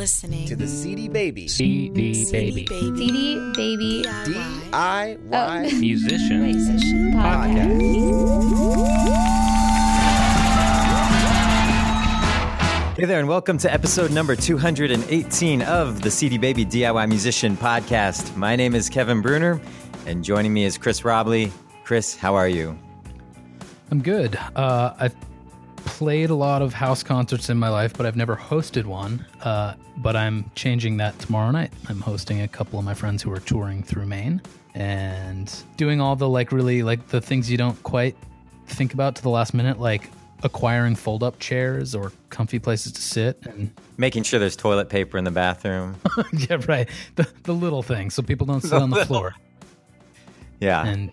listening to the CD Baby CD Baby DIY Musician Podcast. Hey there, and welcome to episode number 218 of the CD Baby DIY Musician Podcast. My name is Kevin Bruner, and joining me is Chris Robley. Chris, how are you? I'm good. I've played a lot of house concerts in my life, but I've never hosted one. But I'm changing that tomorrow night. I'm hosting a couple of my friends who are touring through Maine and doing all the the things you don't quite think about to the last minute, like acquiring fold-up chairs or comfy places to sit and making sure there's toilet paper in the bathroom. Yeah, right. The little things so people don't sit on the floor. Yeah. And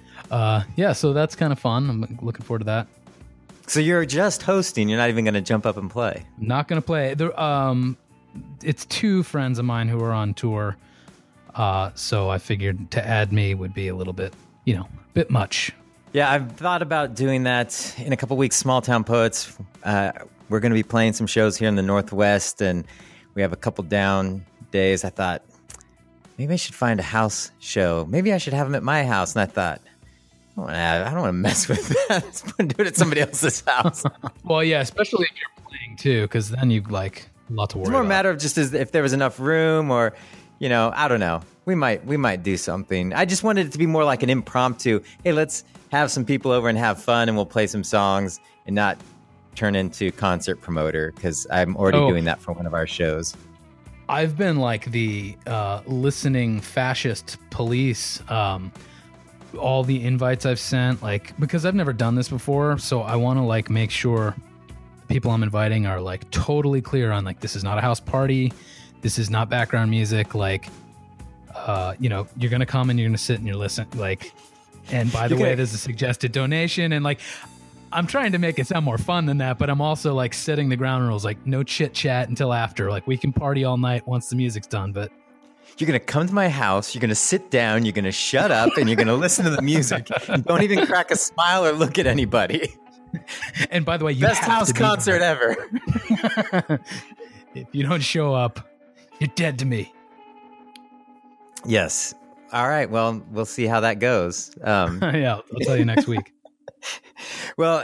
so that's kind of fun. I'm looking forward to that. So you're just hosting. You're not even going to jump up and play. Not going to play. It's two friends of mine who are on tour. So I figured to add me would be a little bit, bit much. Yeah, I've thought about doing that in a couple weeks. Small Town Poets. We're going to be playing some shows here in the Northwest, and we have a couple down days. I thought maybe I should find a house show. Maybe I should have them at my house. And I thought, I don't want to mess with that. Let's do it at somebody else's house. Well, yeah, especially if you're playing too, because then you've a lot to worry about. It's more a matter of just if there was enough room, or I don't know. We might do something. I just wanted it to be more like an impromptu. Hey, let's have some people over and have fun, and we'll play some songs, and not turn into concert promoter, because I'm already doing that for one of our shows. I've been like the listening fascist police. All the invites I've sent, because I've never done this before, so I want to make sure the people I'm inviting are totally clear on this is not a house party, this is not background music, you're gonna come and you're gonna sit and you're listening, and by the way, there's a suggested donation, and I'm trying to make it sound more fun than that, but I'm also setting the ground rules, no chit chat until after, we can party all night once the music's done, but you're going to come to my house, you're going to sit down, you're going to shut up, and you're going to listen to the music. And don't even crack a smile or look at anybody. And by the way, best house concert ever. If you don't show up, you're dead to me. Yes. All right. Well, we'll see how that goes. Yeah, I'll tell you next week. Well,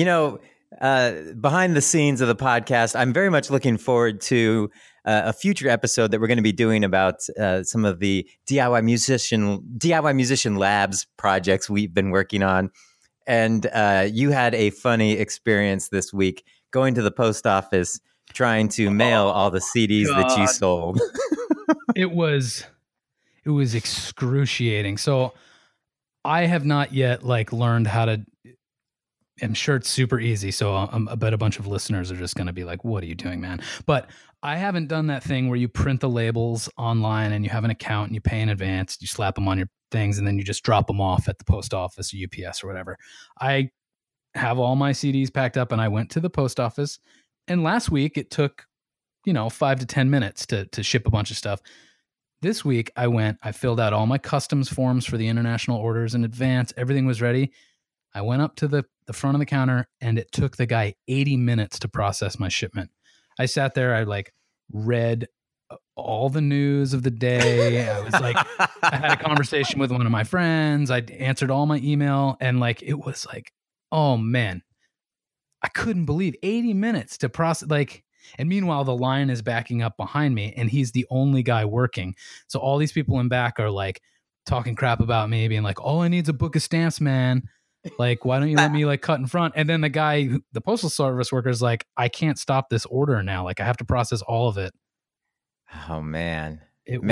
behind the scenes of the podcast, I'm very much looking forward to a future episode that we're going to be doing about some of the DIY musician labs projects we've been working on. And you had a funny experience this week going to the post office trying to mail all the CDs that you sold. It was excruciating. So I have not yet learned how to. I'm sure it's super easy, so I bet a bunch of listeners are just going to be like, what are you doing, man? But I haven't done that thing where you print the labels online and you have an account and you pay in advance, you slap them on your things, and then you just drop them off at the post office or UPS or whatever. I have all my CDs packed up, and I went to the post office, and last week it took, 5 to 10 minutes to ship a bunch of stuff. This week I filled out all my customs forms for the international orders in advance. Everything was ready. I went up to the front of the counter, and it took the guy 80 minutes to process my shipment. I sat there, I read all the news of the day. I was I had a conversation with one of my friends. I answered all my email, and it was oh man, I couldn't believe 80 minutes to process. And meanwhile, the line is backing up behind me, and he's the only guy working. So all these people in back are talking crap about me, being all I need is a book of stamps, man. Why don't you let me cut in front? And then the postal service worker is I can't stop this order now. I have to process all of it. Oh man.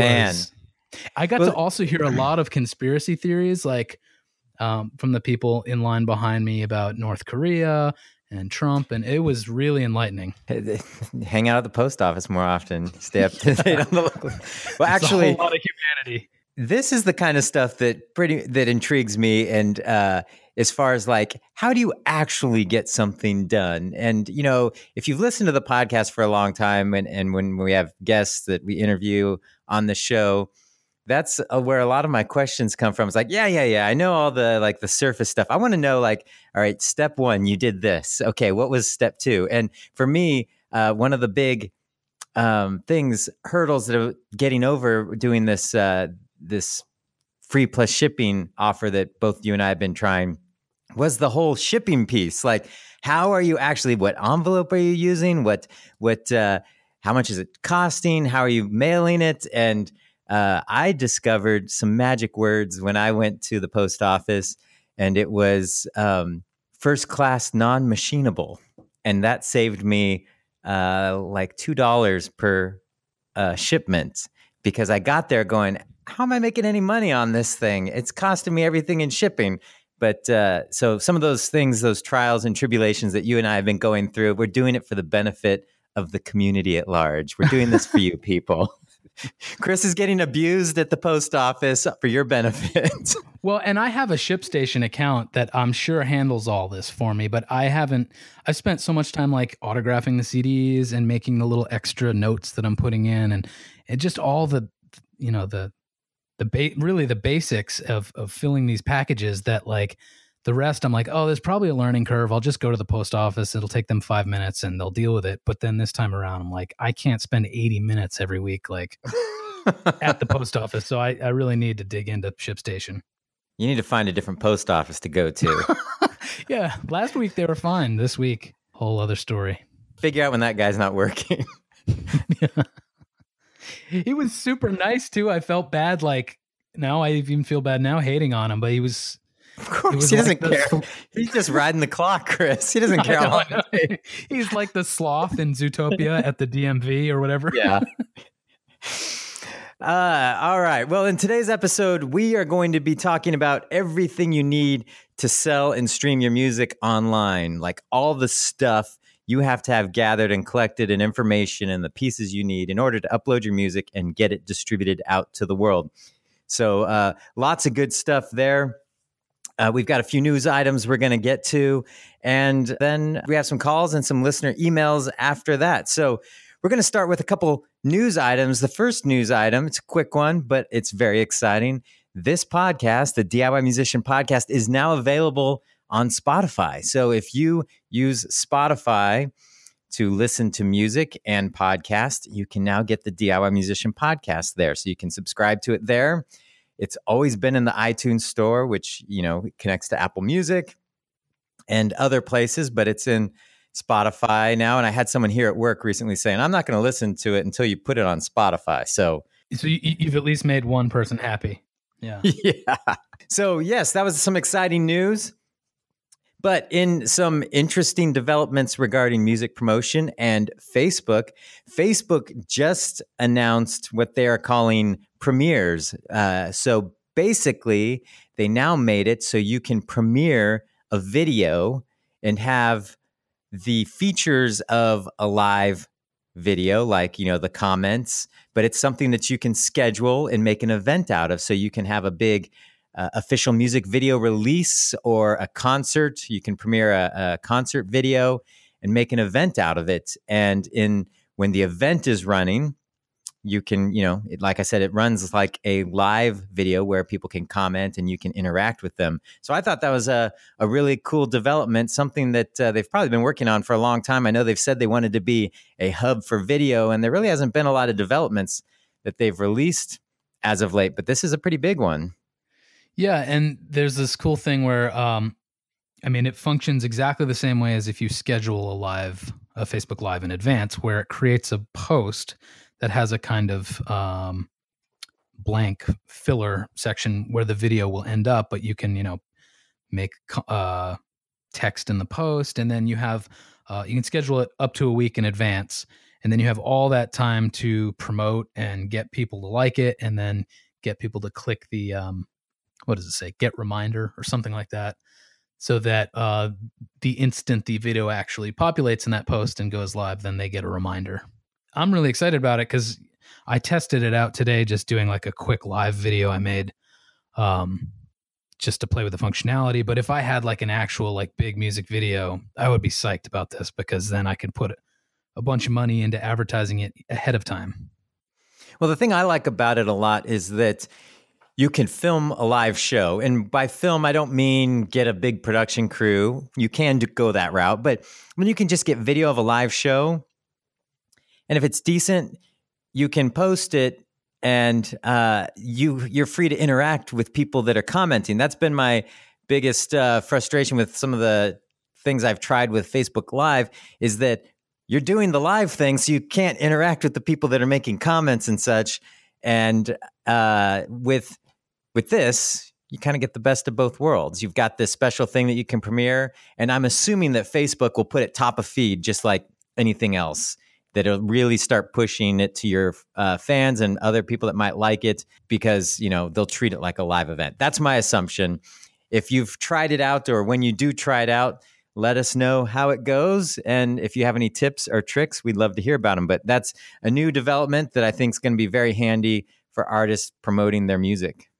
I got to also hear a lot of conspiracy theories, from the people in line behind me about North Korea and Trump. And it was really enlightening. Hang out at the post office more often. Stay up to date on the local. Well, actually, a whole lot of humanity. This is the kind of stuff that intrigues me, and as far as how do you actually get something done? And if you've listened to the podcast for a long time, and when we have guests that we interview on the show, that's where a lot of my questions come from. It's yeah, I know all the the surface stuff. I want to know all right, step one, you did this. Okay, what was step two? And for me, one of the big hurdles that are getting over doing this this free plus shipping offer that both you and I have been trying was the whole shipping piece. Like, how are you actually, what envelope are you using? How much is it costing? How are you mailing it? And I discovered some magic words when I went to the post office, and it was first class non-machinable. And that saved me like $2 per shipment, because I got there going, how am I making any money on this thing? It's costing me everything in shipping. But so some of those things, those trials and tribulations that you and I have been going through, we're doing it for the benefit of the community at large. We're doing this for you people. Chris is getting abused at the post office for your benefit. Well, and I have a ShipStation account that I'm sure handles all this for me, but I've spent so much time like autographing the CDs and making the little extra notes that I'm putting in, and it just all the, you know, really the basics of filling these packages, that like the rest I'm like, oh, there's probably a learning curve. I'll just go to the post office. It'll take them 5 minutes and they'll deal with it. But then this time around, I'm like, I can't spend 80 minutes every week like at the post office. So I really need to dig into ShipStation. You need to find a different post office to go to. Yeah. Last week they were fine. This week, whole other story. Figure out when that guy's not working. Yeah. He was super nice too. I felt bad. Like now I even feel bad now hating on him, but he was. Of course, he doesn't care. He's just riding the clock, Chris. He doesn't care. I know. He's like the sloth in Zootopia at the DMV or whatever. Yeah. All right. Well, in today's episode, we are going to be talking about everything you need to sell and stream your music online, like all the stuff you have to have gathered and collected and information and the pieces you need in order to upload your music and get it distributed out to the world. So lots of good stuff there. We've got a few news items we're going to get to, and then we have some calls and some listener emails after that. So we're going to start with a couple news items. The first news item, it's a quick one, but it's very exciting. This podcast, the DIY Musician Podcast, is now available on Spotify. So if you use Spotify to listen to music and podcast, you can now get the DIY Musician Podcast there. So you can subscribe to it there. It's always been in the iTunes store, which, you know, connects to Apple Music and other places, but it's in Spotify now. And I had someone here at work recently saying, I'm not going to listen to it until you put it on Spotify. So you've at least made one person happy. Yeah. Yeah. So yes, that was some exciting news. But in some interesting developments regarding music promotion and Facebook just announced what they are calling premieres. So basically, they now made it so you can premiere a video and have the features of a live video, like, you know, the comments, but it's something that you can schedule and make an event out of. So you can have a big official music video release or a concert. You can premiere a concert video and make an event out of it. And when the event is running, you can, you know, like I said, it runs like a live video where people can comment and you can interact with them. So I thought that was a really cool development, something that they've probably been working on for a long time. I know they've said they wanted to be a hub for video, and there really hasn't been a lot of developments that they've released as of late, but this is a pretty big one. Yeah, and there's this cool thing where, it functions exactly the same way as if you schedule a Facebook Live in advance, where it creates a post that has a kind of blank filler section where the video will end up, but you can, you know, make text in the post, and then you can schedule it up to a week in advance, and then you have all that time to promote and get people to like it, and then get people to click the what does it say? Get reminder or something like that, so that the instant the video actually populates in that post and goes live, then they get a reminder. I'm really excited about it because I tested it out today, just doing like a quick live video I made just to play with the functionality. But if I had like an actual like big music video, I would be psyched about this, because then I could put a bunch of money into advertising it ahead of time. Well, the thing I like about it a lot is that you can film a live show. And by film, I don't mean get a big production crew. You can go that route. But when you can just get video of a live show And if it's decent, you can post it, and you're free to interact with people that are commenting. That's been my biggest frustration with some of the things I've tried with Facebook Live, is that you're doing the live thing, so you can't interact with the people that are making comments and such. And with this, you kind of get the best of both worlds. You've got this special thing that you can premiere, and I'm assuming that Facebook will put it top of feed, just like anything else, that it'll really start pushing it to your fans and other people that might like it, because, you know, they'll treat it like a live event. That's my assumption. If you've tried it out, or when you do try it out, let us know how it goes. And if you have any tips or tricks, we'd love to hear about them. But that's a new development that I think is going to be very handy for artists promoting their music.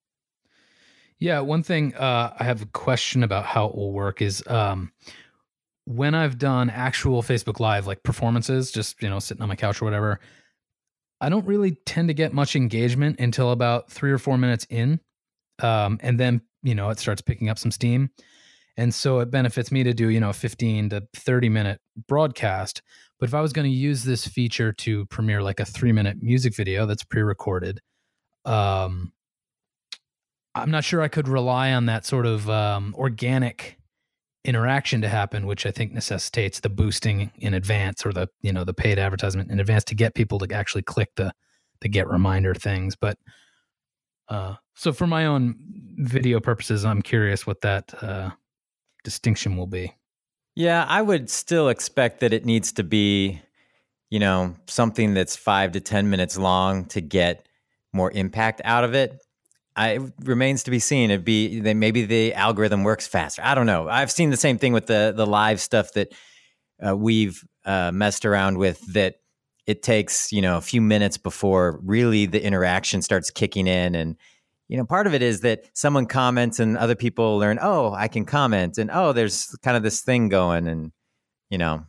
Yeah, one thing I have a question about how it will work is when I've done actual Facebook Live, like performances, just, you know, sitting on my couch or whatever, I don't really tend to get much engagement until about 3 or 4 minutes in. And then, you know, it starts picking up some steam. And so it benefits me to do, you know, a 15 to 30 minute broadcast. But if I was going to use this feature to premiere like a 3-minute music video that's pre-recorded, I'm not sure I could rely on that sort of organic interaction to happen, which I think necessitates the boosting in advance, or the, you know, the paid advertisement in advance to get people to actually click the get reminder things. But so for my own video purposes, I'm curious what that distinction will be. Yeah, I would still expect that it needs to be, you know, something that's 5 to 10 minutes long to get more impact out of it. It remains to be seen. It'd be that maybe the algorithm works faster. I don't know. I've seen the same thing with the live stuff that we've messed around with, that it takes, you know, a few minutes before really the interaction starts kicking in. And, you know, part of it is that someone comments and other people learn, oh, I can comment, and oh, there's kind of this thing going, and, you know,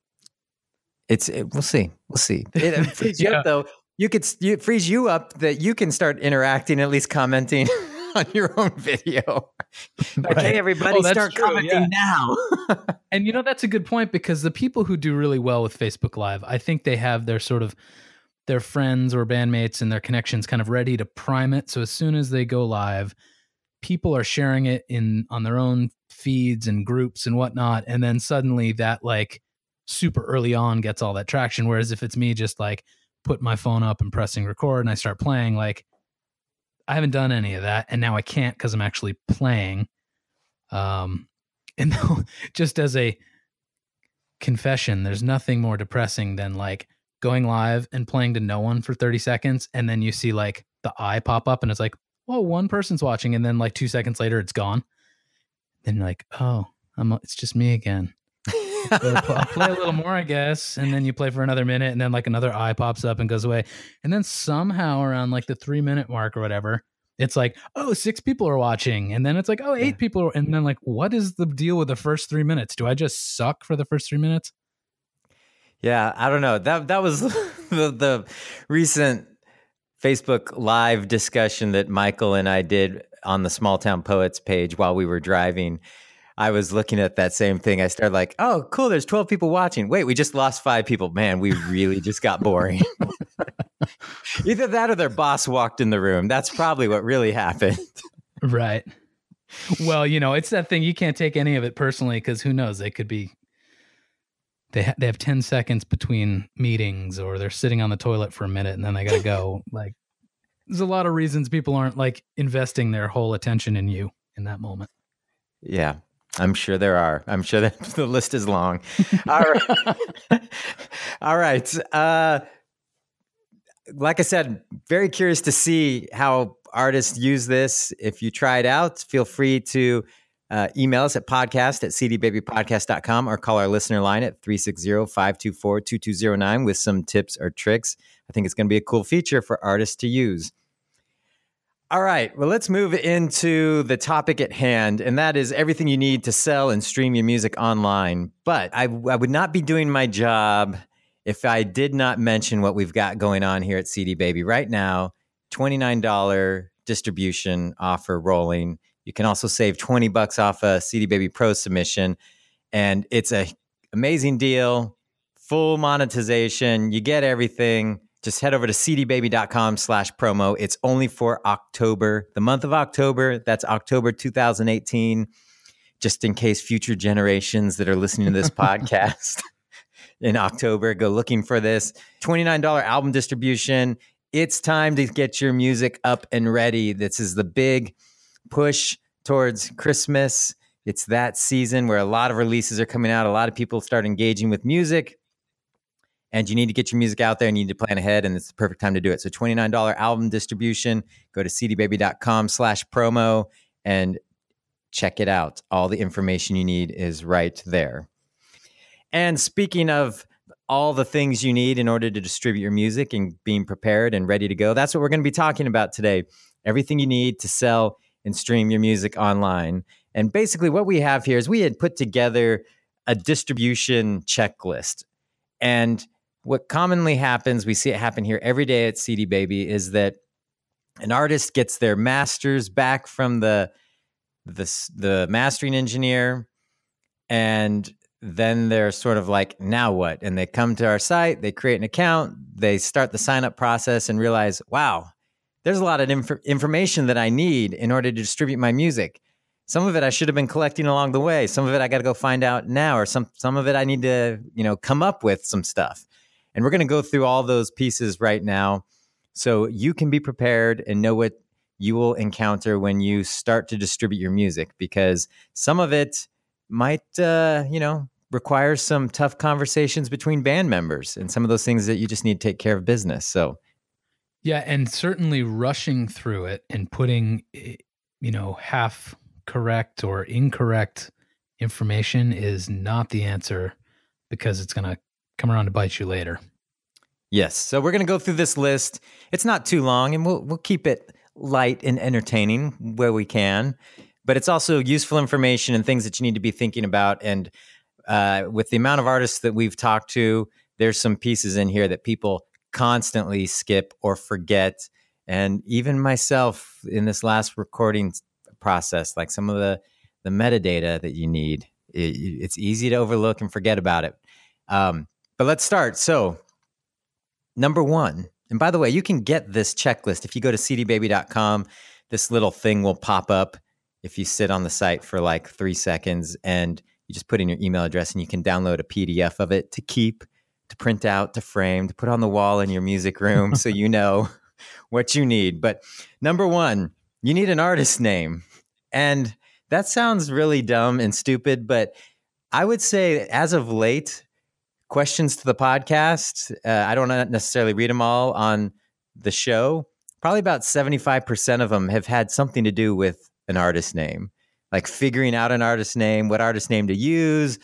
we'll see. It frees you up, though. It frees you up that you can start interacting, at least commenting on your own video. Like, hey, everybody, start commenting now. And, you know, that's a good point, because the people who do really well with Facebook Live, I think they have their sort of their friends or bandmates and their connections kind of ready to prime it. So as soon as they go live, people are sharing it on their own feeds and groups and whatnot. And then suddenly that, like, super early on gets all that traction. Whereas if it's me just like put my phone up and pressing record and I start playing, like, I haven't done any of that. And now I can't, because I'm actually playing. And just as a confession, there's nothing more depressing than like going live and playing to no one for 30 seconds. And then you see like the eye pop up and it's like, oh, one person's watching. And then like 2 seconds later, it's gone. Then you're like, oh, it's just me again. So I'll play a little more, I guess. And then you play for another minute, and then like another eye pops up and goes away. And then somehow around like the 3-minute mark or whatever, it's like, oh, 6 people are watching. And then it's like, oh, 8 people. And then like, what is the deal with the first 3 minutes? Do I just suck for the first 3 minutes? Yeah, I don't know. That was the recent Facebook Live discussion that Michael and I did on the Small Town Poets page while we were driving. I was looking at that same thing. I started like, oh, cool, there's 12 people watching. Wait, we just lost 5 people. Man, we really just got boring. Either that or their boss walked in the room. That's probably what really happened. Right. Well, you know, it's that thing. You can't take any of it personally, because who knows? They could be, they have 10 seconds between meetings, or they're sitting on the toilet for a minute and then they got to go. Like, there's a lot of reasons people aren't like investing their whole attention in you in that moment. Yeah. I'm sure there are. I'm sure that the list is long. All right. All right. Like I said, very curious to see how artists use this. If you try it out, feel free to email us at podcast@cdbabypodcast.com, or call our listener line at 360-524-2209 with some tips or tricks. I think it's going to be a cool feature for artists to use. All right, well, let's move into the topic at hand, and that is everything you need to sell and stream your music online. But I would not be doing my job if I did not mention what we've got going on here at CD Baby right now. $29 distribution offer rolling. You can also save $20 off a CD Baby Pro submission, and it's an amazing deal full monetization. You get everything. Just head over to cdbaby.com/promo. It's only for October, the month of October. That's October 2018. Just in case future generations that are listening to this podcast in October go looking for this. $29 album distribution. It's time to get your music up and ready. This is the big push towards Christmas. It's that season where a lot of releases are coming out. A lot of people start engaging with music. And you need to get your music out there and you need to plan ahead, and it's the perfect time to do it. So $29 album distribution. Go to cdbaby.com/promo and check it out. All the information you need is right there. And speaking of all the things you need in order to distribute your music and being prepared and ready to go, that's what we're going to be talking about today. Everything you need to sell and stream your music online. And basically what we have here is we had put together a distribution checklist. And what commonly happens, we see it happen here every day at CD Baby, is that an artist gets their masters back from the mastering engineer, and then they're sort of like, now what? And they come to our site, they create an account, they start the sign-up process and realize, wow, there's a lot of information that I need in order to distribute my music. Some of it I should have been collecting along the way. Some of it I got to go find out now, or some of it I need to, come up with some stuff. And we're going to go through all those pieces right now so you can be prepared and know what you will encounter when you start to distribute your music, because some of it might, require some tough conversations between band members and some of those things that you just need to take care of business. So, yeah, and certainly rushing through it and putting, half correct or incorrect information is not the answer, because it's going to come around to bite you later. Yes. So we're going to go through this list. It's not too long, and we'll keep it light and entertaining where we can, but it's also useful information and things that you need to be thinking about. And with the amount of artists that we've talked to, there's some pieces in here that people constantly skip or forget. And even myself in this last recording process, like some of the metadata that you need, it's easy to overlook and forget about it. But let's start. So number one, and by the way, you can get this checklist. If you go to cdbaby.com, this little thing will pop up if you sit on the site for like 3 seconds, and you just put in your email address and you can download a PDF of it to keep, to print out, to frame, to put on the wall in your music room so you know what you need. But number one, you need an artist name. And that sounds really dumb and stupid, but I would say as of late, questions to the podcast, I don't necessarily read them all on the show. Probably about 75% of them have had something to do with an artist name, like figuring out an artist name, what artist name to use.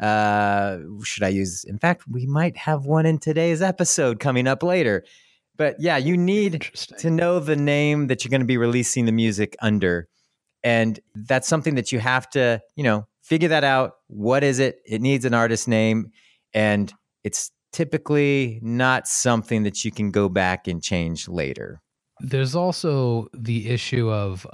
Should I use? In fact, we might have one in today's episode coming up later. But yeah, you need to know the name that you're going to be releasing the music under. And that's something that you have to, figure that out. What is it? It needs an artist name. And it's typically not something that you can go back and change later. There's also the issue of,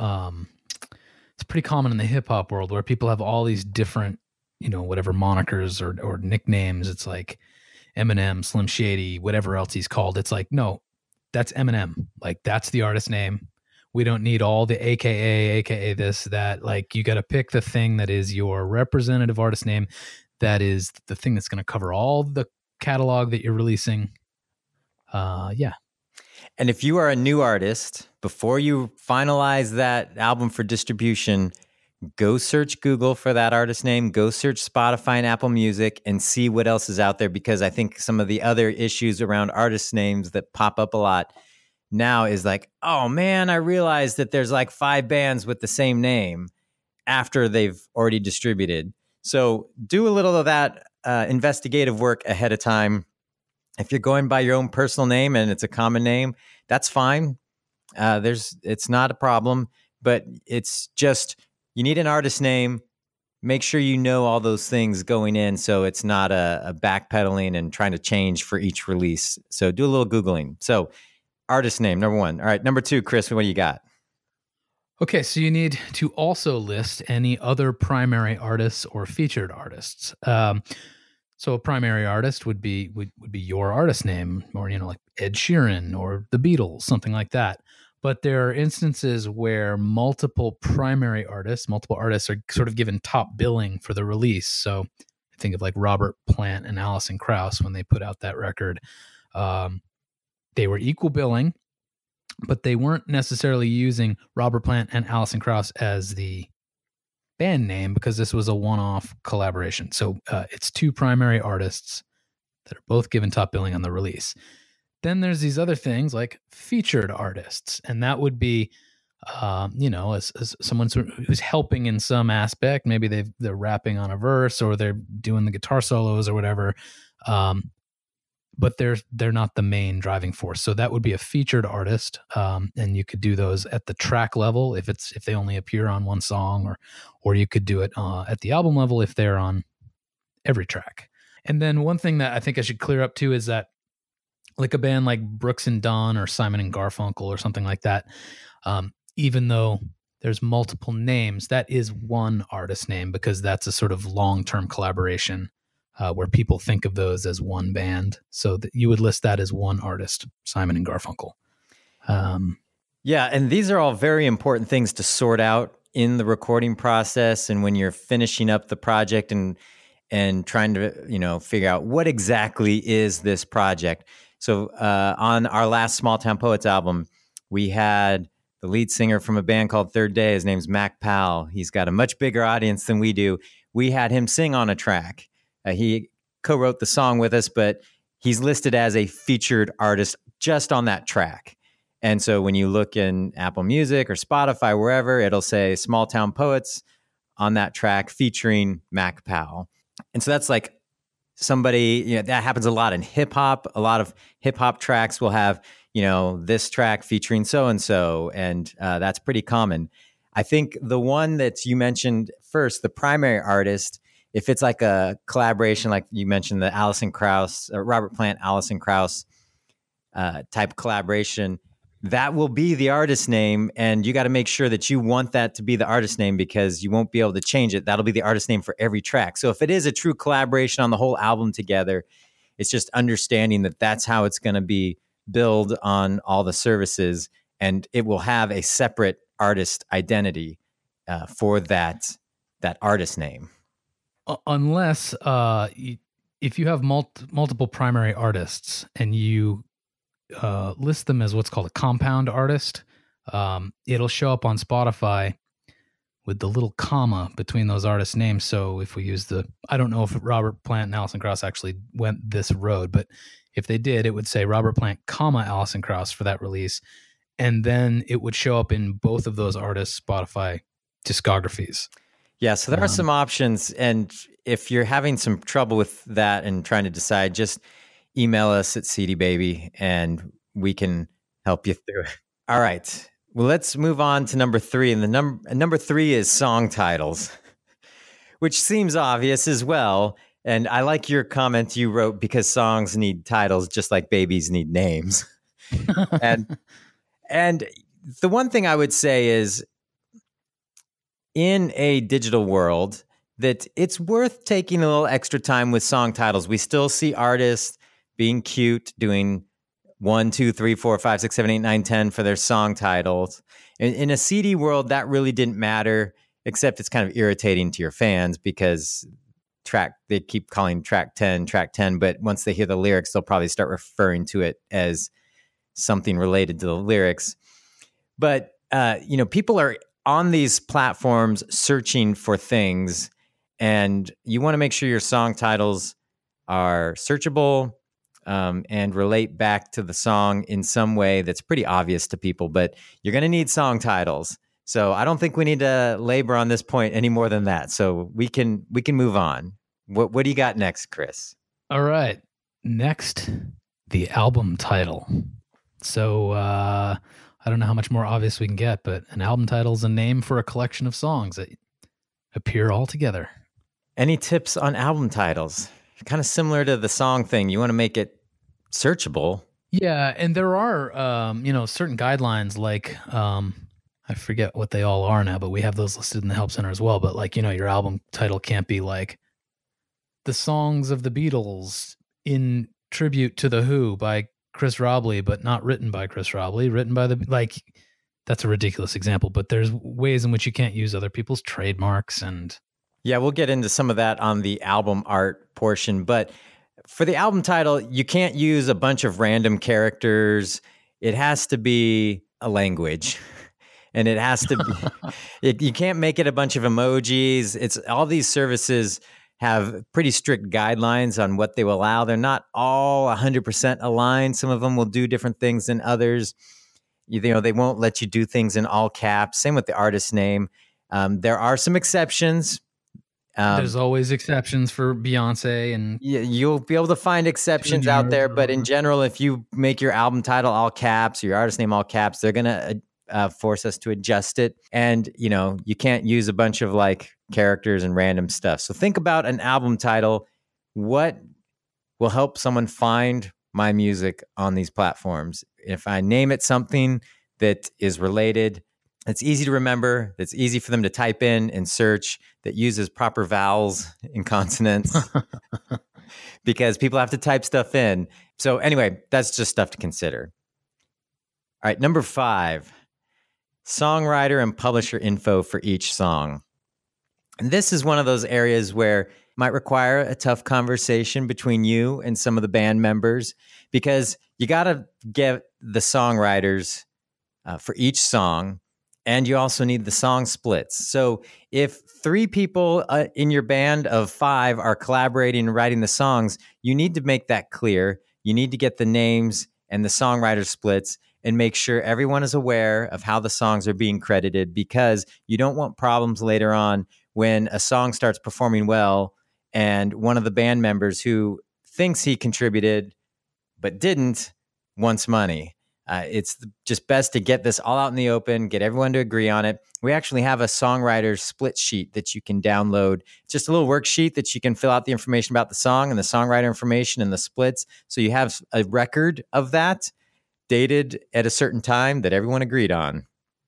it's pretty common in the hip hop world where people have all these different, whatever monikers or nicknames. It's like Eminem, Slim Shady, whatever else he's called. It's like, no, that's Eminem. Like, that's the artist name. We don't need all the AKA this, that. Like, you got to pick the thing that is your representative artist name. That is the thing that's going to cover all the catalog that you're releasing. Yeah. And if you are a new artist, before you finalize that album for distribution, go search Google for that artist name, go search Spotify and Apple Music and see what else is out there. Because I think some of the other issues around artist names that pop up a lot now is like, oh man, I realized that there's like 5 bands with the same name after they've already distributed. So do a little of that investigative work ahead of time. If you're going by your own personal name and it's a common name, that's fine. It's not a problem, but it's just, you need an artist name. Make sure you know all those things going in, so it's not a backpedaling and trying to change for each release. So do a little Googling. So artist name, number one. All right, number two, Chris, what do you got? Okay, so you need to also list any other primary artists or featured artists. So a primary artist would be your artist name, or like Ed Sheeran or the Beatles, something like that. But there are instances where multiple artists are sort of given top billing for the release. So I think of like Robert Plant and Alison Krauss when they put out that record. They were equal billing, but they weren't necessarily using Robert Plant and Alison Krauss as the band name because this was a one-off collaboration. So it's two primary artists that are both given top billing on the release. Then there's these other things like featured artists, and that would be, as someone who's helping in some aspect. Maybe they're rapping on a verse or they're doing the guitar solos or whatever, but they're not the main driving force. So that would be a featured artist, and you could do those at the track level if they only appear on one song, or you could do it at the album level if they're on every track. And then one thing that I think I should clear up too is that, like a band like Brooks and Dunn or Simon and Garfunkel or something like that, even though there's multiple names, that is one artist name because that's a sort of long-term collaboration where people think of those as one band. So that you would list that as one artist, Simon and Garfunkel. Yeah, and these are all very important things to sort out in the recording process and when you're finishing up the project and trying to figure out what exactly is this project. So on our last Small Town Poets album, we had the lead singer from a band called Third Day. His name's Mac Powell. He's got a much bigger audience than we do. We had him sing on a track. He co-wrote the song with us, but he's listed as a featured artist just on that track. And so when you look in Apple Music or Spotify, wherever, it'll say Small Town Poets on that track featuring Mac Powell. And so that's like somebody, that happens a lot in hip hop. A lot of hip hop tracks will have, this track featuring so-and-so, and that's pretty common. I think the one that you mentioned first, the primary artist, if it's like a collaboration, like you mentioned, the Alison Krauss, or Robert Plant, Alison Krauss type collaboration, that will be the artist name. And you got to make sure that you want that to be the artist name because you won't be able to change it. That'll be the artist name for every track. So if it is a true collaboration on the whole album together, it's just understanding that that's how it's going to be billed on all the services. And it will have a separate artist identity for that artist name. Unless if you have multiple primary artists and you list them as what's called a compound artist, it'll show up on Spotify with the little comma between those artist names. So if we use I don't know if Robert Plant and Alison Krauss actually went this road, but if they did, it would say Robert Plant, comma, Alison Krauss for that release. And then it would show up in both of those artists' Spotify discographies. Yeah, so there are some options. And if you're having some trouble with that and trying to decide, just email us at CD Baby and we can help you through it. All right. Well, let's move on to number 3. And number 3 is song titles, which seems obvious as well. And I like your comment you wrote, because songs need titles just like babies need names. and the one thing I would say is, in a digital world, that it's worth taking a little extra time with song titles. We still see artists being cute, doing 1, 2, 3, 4, 5, 6, 7, 8, 9, 10 for their song titles. In a CD world, that really didn't matter, except it's kind of irritating to your fans because they keep calling track 10, but once they hear the lyrics, they'll probably start referring to it as something related to the lyrics. But, people are on these platforms searching for things, and you want to make sure your song titles are searchable and relate back to the song in some way that's pretty obvious to people, but you're going to need song titles. So I don't think we need to labor on this point any more than that. So we can move on. What do you got next, Chris? All right. Next, the album title. So I don't know how much more obvious we can get, but an album title is a name for a collection of songs that appear all together. Any tips on album titles? Kind of similar to the song thing. You want to make it searchable. Yeah, and there are, certain guidelines like, I forget what they all are now, but we have those listed in the Help Center as well. But like, your album title can't be like the songs of the Beatles in tribute to the Who by Chris Robley, but not written by Chris Robley, written by that's a ridiculous example, but there's ways in which you can't use other people's trademarks. And yeah, we'll get into some of that on the album art portion, but for the album title, you can't use a bunch of random characters. It has to be a language. And it has to be, you can't make it a bunch of emojis. It's all these services have pretty strict guidelines on what they will allow. They're not all 100% aligned. Some of them will do different things than others. You know, they won't let you do things in all caps. Same with the artist name. There are some exceptions. There's always exceptions for Beyonce, and you'll be able to find exceptions out there. But in general, if you make your album title all caps, or your artist name all caps, they're going to force us to adjust it. And, you know, you can't use a bunch of like characters and random stuff. So think about an album title. What will help someone find my music on these platforms? If I name it something that is related, that's easy to remember, that's easy for them to type in and search, that uses proper vowels and consonants, because people have to type stuff in. So anyway, that's just stuff to consider. All right, number 5, songwriter and publisher info for each song. And this is one of those areas where it might require a tough conversation between you and some of the band members, because you got to get the songwriters for each song. And you also need the song splits. So if 3 people in your band of 5 are collaborating and writing the songs, you need to make that clear. You need to get the names and the songwriter splits and make sure everyone is aware of how the songs are being credited, because you don't want problems later on when a song starts performing well and one of the band members who thinks he contributed but didn't wants money. It's just best to get this all out in the open, get everyone to agree on it. We actually have a songwriter split sheet that you can download. It's just a little worksheet that you can fill out the information about the song and the songwriter information and the splits. So you have a record of that dated at a certain time that everyone agreed on.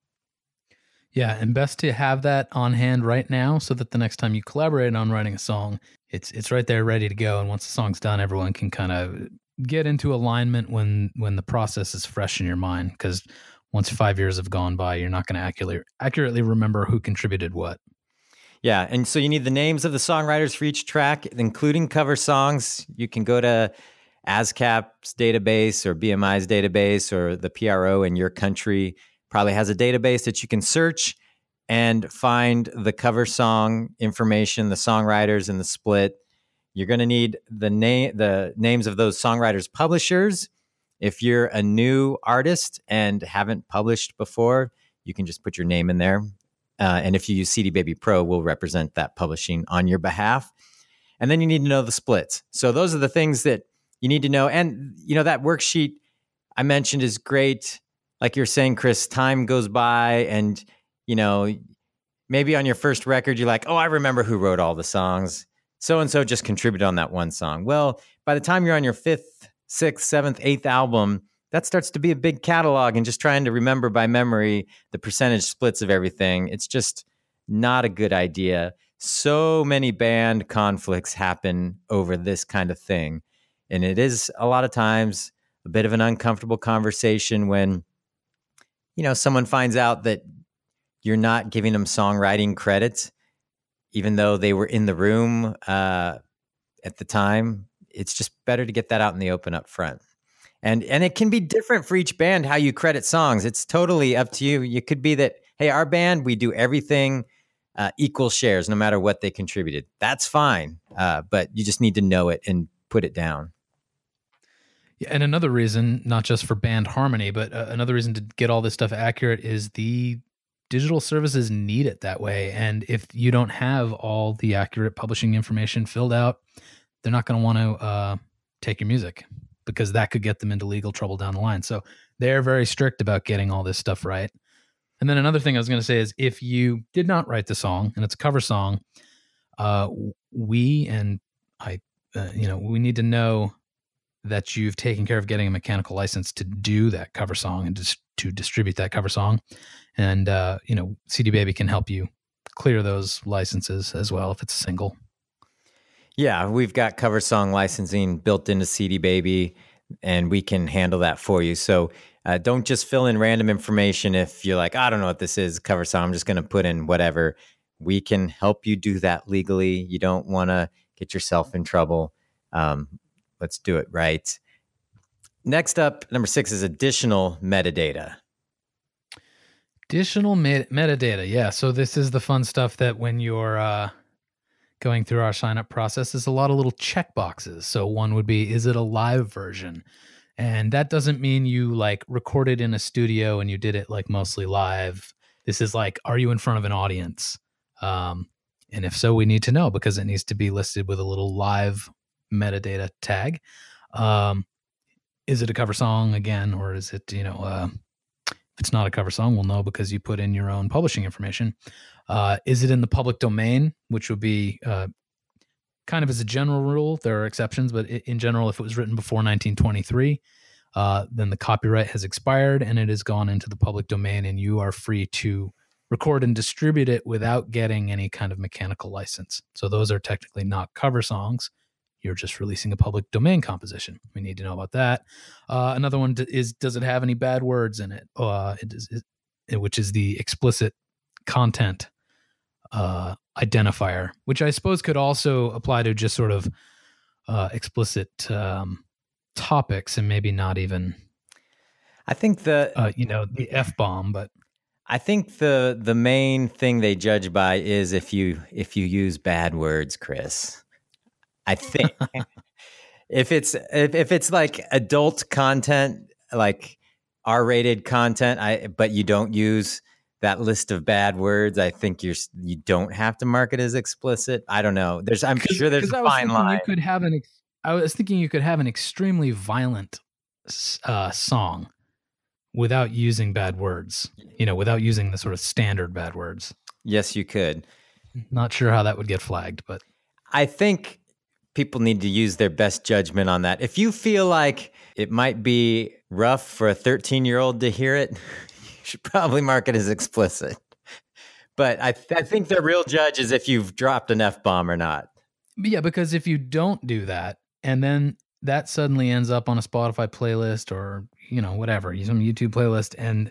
Yeah, and best to have that on hand right now so that the next time you collaborate on writing a song, it's right there ready to go. And once the song's done, everyone can kind of get into alignment when the process is fresh in your mind, because once 5 years have gone by, you're not going to accurately remember who contributed what. Yeah, and so you need the names of the songwriters for each track, including cover songs. You can go to ASCAP's database or BMI's database, or the PRO in your country probably has a database that you can search and find the cover song information, the songwriters, and the split. You're going to need the names of those songwriters' publishers. If you're a new artist and haven't published before, you can just put your name in there. And if you use CD Baby Pro, we'll represent that publishing on your behalf. And then you need to know the splits. So those are the things that you need to know. And, you know, that worksheet I mentioned is great. Like you're saying, Chris, time goes by and, you know, maybe on your first record, you're like, oh, I remember who wrote all the songs. So-and-so just contributed on that one song. Well, by the time you're on your 5th, 6th, 7th, 8th album, that starts to be a big catalog, and just trying to remember by memory the percentage splits of everything, it's just not a good idea. So many band conflicts happen over this kind of thing. And it is a lot of times a bit of an uncomfortable conversation when, you know, someone finds out that you're not giving them songwriting credit, even though they were in the room at the time. It's just better to get that out in the open up front. And it can be different for each band how you credit songs. It's totally up to you. It could be that, hey, our band, we do everything equal shares, no matter what they contributed. That's fine, but you just need to know it and put it down. Yeah, and another reason, not just for band harmony, but another reason to get all this stuff accurate is the digital services need it that way. And if you don't have all the accurate publishing information filled out, they're not going to want to take your music, because that could get them into legal trouble down the line. So they're very strict about getting all this stuff right. And then another thing I was going to say is, if you did not write the song and it's a cover song, we need to know that you've taken care of getting a mechanical license to do that cover song and just to distribute that cover song. And, CD Baby can help you clear those licenses as well if it's a single. Yeah, we've got cover song licensing built into CD Baby, and we can handle that for you. So don't just fill in random information if you're like, I don't know what this is, cover song. I'm just going to put in whatever. We can help you do that legally. You don't want to get yourself in trouble. Let's do it right. Next up, number 6 is additional metadata. Additional metadata. Yeah. So this is the fun stuff that when you're going through our sign up process, there's a lot of little check boxes. So one would be, is it a live version? And that doesn't mean you like recorded in a studio and you did it like mostly live. This is like, are you in front of an audience? And if so, we need to know because it needs to be listed with a little live metadata tag. Is it a cover song again, or is it, if it's not a cover song, we'll know because you put in your own publishing information. Is it in the public domain, which would be kind of as a general rule. There are exceptions, but in general, if it was written before 1923, then the copyright has expired and it has gone into the public domain, and you are free to record and distribute it without getting any kind of mechanical license. So those are technically not cover songs. You're just releasing a public domain composition. We need to know about that. Another one is, does it have any bad words in it? Which is the explicit content identifier, which I suppose could also apply to just sort of explicit topics, and maybe not even. I think the F-bomb, but I think the main thing they judge by is if you use bad words, Chris. I think if it's like adult content, like R-rated content, but you don't use that list of bad words, I think you don't have to mark it as explicit. I don't know. I'm sure there's a fine line. I was thinking you could have an extremely violent song without using bad words. Without using the sort of standard bad words. Yes, you could. Not sure how that would get flagged, but I think people need to use their best judgment on that. If you feel like it might be rough for a 13-year-old to hear it, you should probably mark it as explicit. But I think the real judge is if you've dropped an F-bomb or not. Yeah, because if you don't do that, and then that suddenly ends up on a Spotify playlist or, whatever, some YouTube playlist, and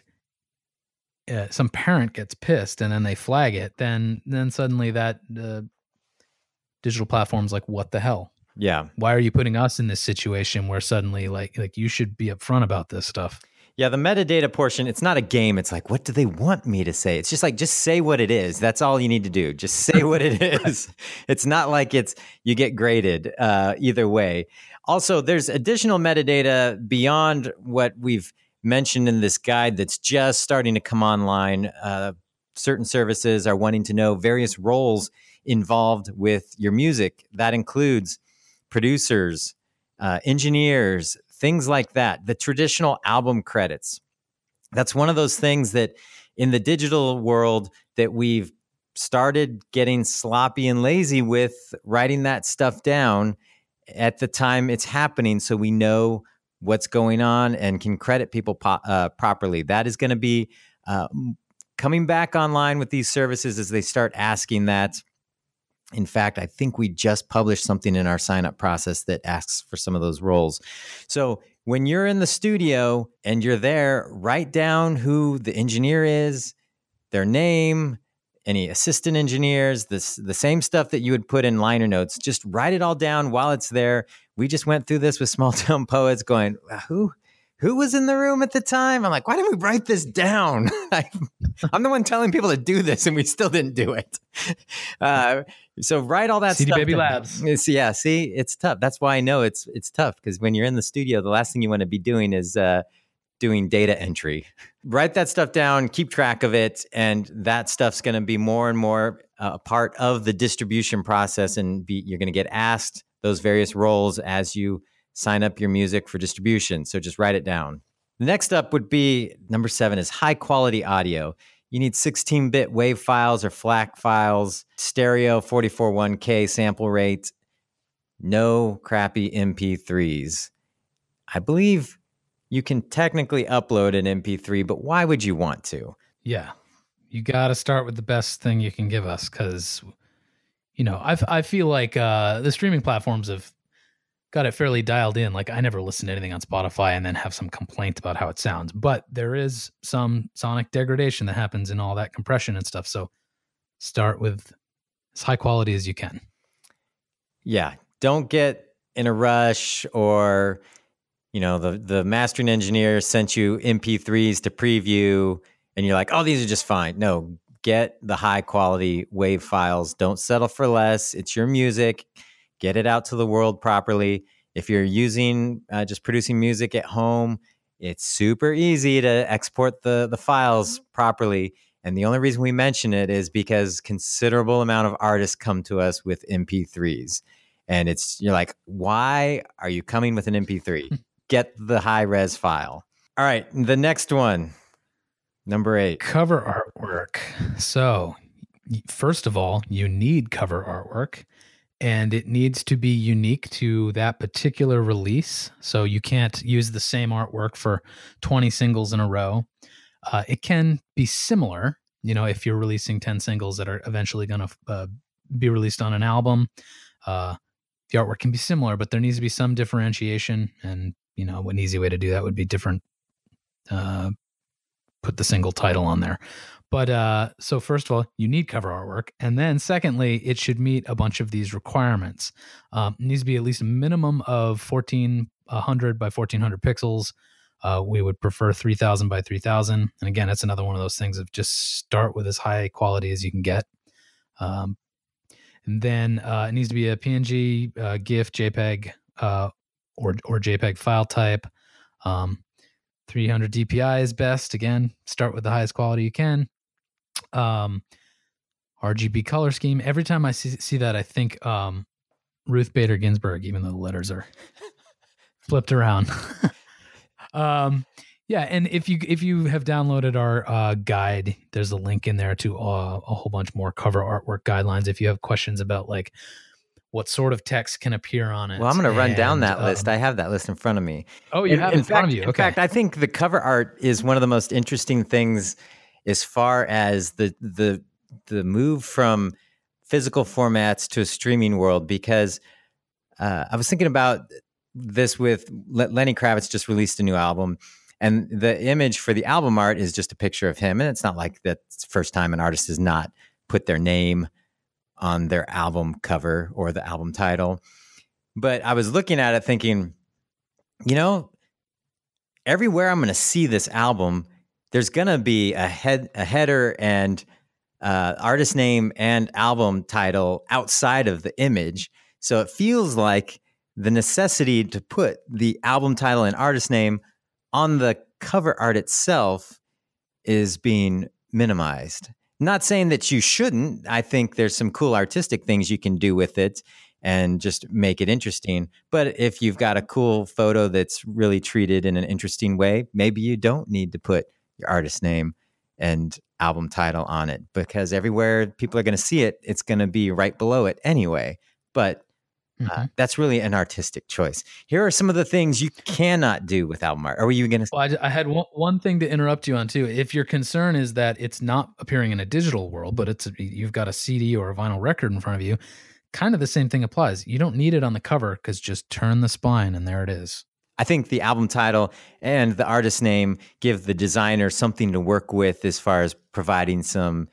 some parent gets pissed and then they flag it, then suddenly that digital platform's like, what the hell? Yeah. Why are you putting us in this situation where suddenly like you should be upfront about this stuff? Yeah, the metadata portion, it's not a game. It's like, what do they want me to say? It's just like, just say what it is. That's all you need to do. Just say what it is. It's not like you get graded either way. Also, there's additional metadata beyond what we've mentioned in this guide that's just starting to come online. Certain services are wanting to know various roles involved with your music. That includes producers, engineers, things like that. The traditional album credits. That's one of those things that in the digital world that we've started getting sloppy and lazy with writing that stuff down at the time it's happening, so we know what's going on and can credit people properly. That is going to be coming back online with these services as they start asking that. In fact, I think we just published something in our sign-up process that asks for some of those roles. So when you're in the studio and you're there, write down who the engineer is, their name, any assistant engineers, the same stuff that you would put in liner notes. Just write it all down while it's there. We just went through this with Small Town Poets going, who was in the room at the time? I'm like, why didn't we write this down? I'm the one telling people to do this, and we still didn't do it. So write all that CD stuff. Baby Labs. Yeah, see, it's tough. That's why I know it's tough, because when you're in the studio, the last thing you want to be doing is doing data entry. Write that stuff down, keep track of it, and that stuff's going to be more and more a part of the distribution process, and you're going to get asked those various roles as you sign up your music for distribution. So just write it down. Next up would be number 7 is high quality audio. You need 16-bit WAV files or FLAC files, stereo 44.1K sample rate, no crappy MP3s. I believe you can technically upload an MP3, but why would you want to? Yeah. You got to start with the best thing you can give us, because I feel like the streaming platforms have got it fairly dialed in. Like, I never listen to anything on Spotify and then have some complaint about how it sounds, but there is some sonic degradation that happens in all that compression and stuff. So start with as high quality as you can. Yeah. Don't get in a rush, or, the mastering engineer sent you MP3s to preview and you're like, oh, these are just fine. No, get the high quality WAV files. Don't settle for less. It's your music. Get it out to the world properly. If you're using just producing music at home, it's super easy to export the files properly. And the only reason we mention it is because considerable amount of artists come to us with MP3s. And you're like, why are you coming with an MP3? Get the high res file. All right, the next one, number 8. Cover artwork. So first of all, you need cover artwork, and it needs to be unique to that particular release. So you can't use the same artwork for 20 singles in a row. It can be similar, if you're releasing 10 singles that are eventually going to be released on an album. The artwork can be similar, but there needs to be some differentiation. And, an easy way to do that would be different. Put the single title on there. But so first of all, you need cover artwork. And then secondly, it should meet a bunch of these requirements. It needs to be at least a minimum of 1400 by 1400 pixels. We would prefer 3000 by 3000. And again, it's another one of those things of just start with as high quality as you can get. And then it needs to be a PNG, GIF, JPEG, or JPEG file type. 300 DPI is best. Again, start with the highest quality you can. RGB color scheme. Every time I see that, I think Ruth Bader Ginsburg, even though the letters are flipped around. Yeah, and if you have downloaded our guide, there's a link in there to a whole bunch more cover artwork guidelines. If you have questions about like what sort of text can appear on it. Well, I'm going to run down that list. I have that list in front of me. Oh, you have it in front of you. Okay. In fact, I think the cover art is one of the most interesting things as far as the move from physical formats to a streaming world, because I was thinking about this with Lenny Kravitz just released a new album, and the image for the album art is just a picture of him. And it's not like that's the first time an artist has not put their name on their album cover or the album title. But I was looking at it thinking, everywhere I'm going to see this album, there's going to be a header and artist name and album title outside of the image. So it feels like the necessity to put the album title and artist name on the cover art itself is being minimized. Not saying that you shouldn't. I think there's some cool artistic things you can do with it and just make it interesting. But if you've got a cool photo that's really treated in an interesting way, maybe you don't need to put your artist name and album title on it, because everywhere people are going to see it, it's going to be right below it anyway. But that's really an artistic choice. Here are some of the things you cannot do with album art. Or were you going to say? Well, I had one thing to interrupt you on too. If your concern is that it's not appearing in a digital world, but you've got a CD or a vinyl record in front of you, kind of the same thing applies. You don't need it on the cover, because just turn the spine and there it is. I think the album title and the artist name give the designer something to work with as far as providing some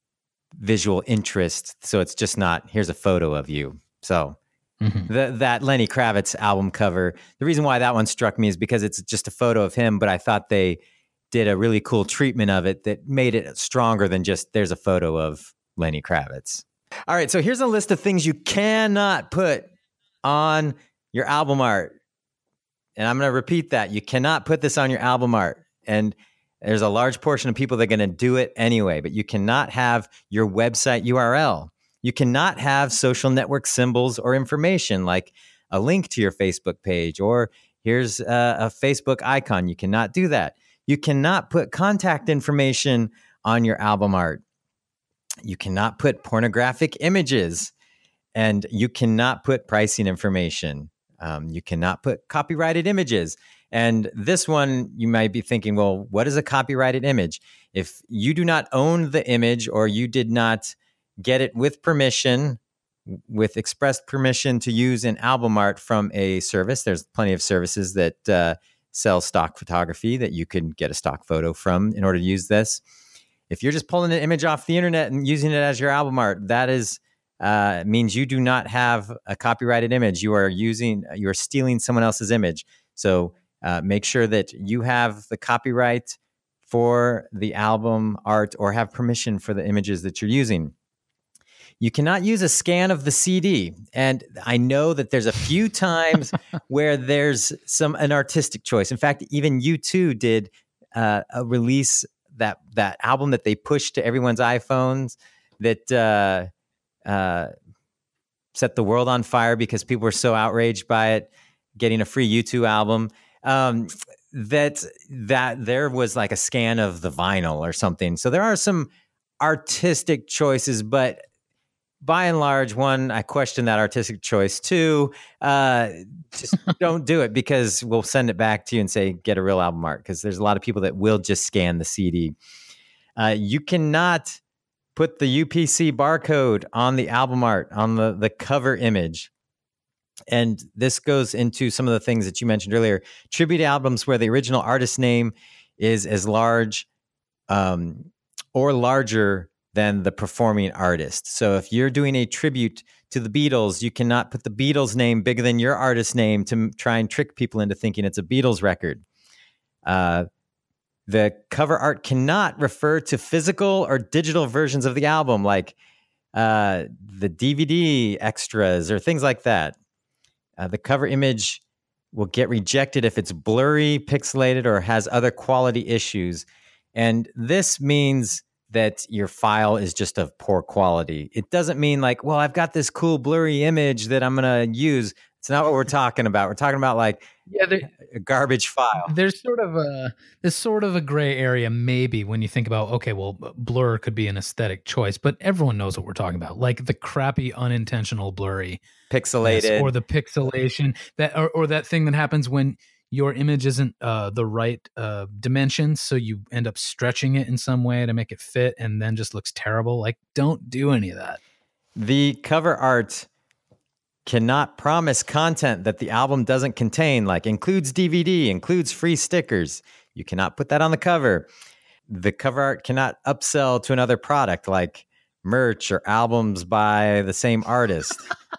visual interest. So it's just not, here's a photo of you. So that Lenny Kravitz album cover, the reason why that one struck me is because it's just a photo of him, but I thought they did a really cool treatment of it that made it stronger than just there's a photo of Lenny Kravitz. All right, so here's a list of things you cannot put on your album art. And I'm going to repeat that. You cannot put this on your album art. And there's a large portion of people that are going to do it anyway, but you cannot have your website URL. You cannot have social network symbols or information like a link to your Facebook page, or here's a Facebook icon. You cannot do that. You cannot put contact information on your album art. You cannot put pornographic images, and you cannot put pricing information. You cannot put copyrighted images. And this one, you might be thinking, well, what is a copyrighted image? If you do not own the image, or you did not get it with permission, with express permission to use an album art from a service. There's plenty of services that sell stock photography that you can get a stock photo from in order to use this. If you're just pulling an image off the internet and using it as your album art, that is means you do not have a copyrighted image. You are stealing someone else's image. So make sure that you have the copyright for the album art or have permission for the images that you're using. You cannot use a scan of the CD. And I know that there's a few times where there's an artistic choice. In fact, even U2 did a release, that album that they pushed to everyone's iPhones that set the world on fire because people were so outraged by it, getting a free U2 album. That there was like a scan of the vinyl or something. So there are some artistic choices, but by and large, one, I question that artistic choice. Two, just don't do it because we'll send it back to you and say, get a real album art, because there's a lot of people that will just scan the CD. You cannot put the UPC barcode on the album art, on the cover image. And this goes into some of the things that you mentioned earlier. Tribute albums where the original artist name is as large or larger than the performing artist. So if you're doing a tribute to the Beatles, you cannot put the Beatles name bigger than your artist name to try and trick people into thinking it's a Beatles record. The cover art cannot refer to physical or digital versions of the album, like the DVD extras or things like that. The cover image will get rejected if it's blurry, pixelated, or has other quality issues. And this means that your file is just of poor quality. It doesn't mean like, well, I've got this cool blurry image that I'm going to use. It's not what we're talking about. We're talking about like a garbage file. There's sort of a gray area maybe when you think about, okay, well, blur could be an aesthetic choice, but everyone knows what we're talking about. Like the crappy unintentional blurry. Pixelated. Or the pixelation that or that thing that happens when your image isn't the right dimension, so you end up stretching it in some way to make it fit and then just looks terrible. Like, don't do any of that. The cover art cannot promise content that the album doesn't contain, like includes DVD, includes free stickers. You cannot put that on the cover. The cover art cannot upsell to another product like merch or albums by the same artist.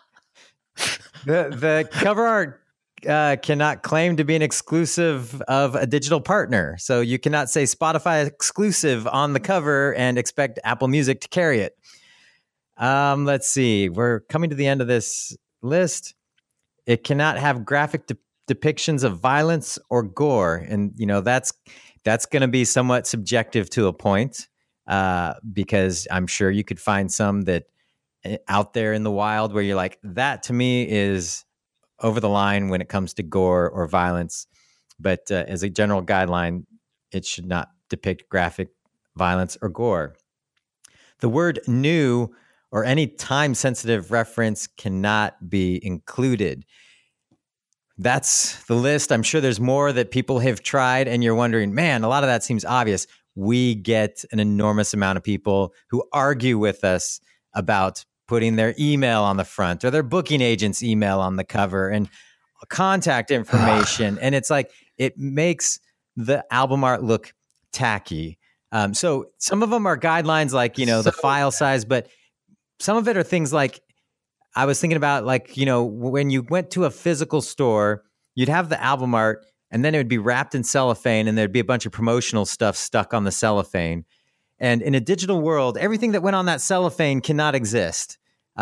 The cover art cannot claim to be an exclusive of a digital partner. So you cannot say Spotify exclusive on the cover and expect Apple Music to carry it. Let's see. We're coming to the end of this list. It cannot have graphic depictions of violence or gore. And, you know, that's going to be somewhat subjective to a point because I'm sure you could find some that out there in the wild where you're like, that to me is over the line when it comes to gore or violence. But as a general guideline, it should not depict graphic violence or gore. The word new or any time-sensitive reference cannot be included. That's the list. I'm sure there's more that people have tried, and you're wondering, man, a lot of that seems obvious. We get an enormous amount of people who argue with us about putting their email on the front or their booking agent's email on the cover and contact information. And it's like, it makes the album art look tacky. So some of them are guidelines like, you know, the file size, but some of it are things like, I was thinking about like, you know, when you went to a physical store, you'd have the album art and then it would be wrapped in cellophane and there'd be a bunch of promotional stuff stuck on the cellophane. And in a digital world, everything that went on that cellophane cannot exist.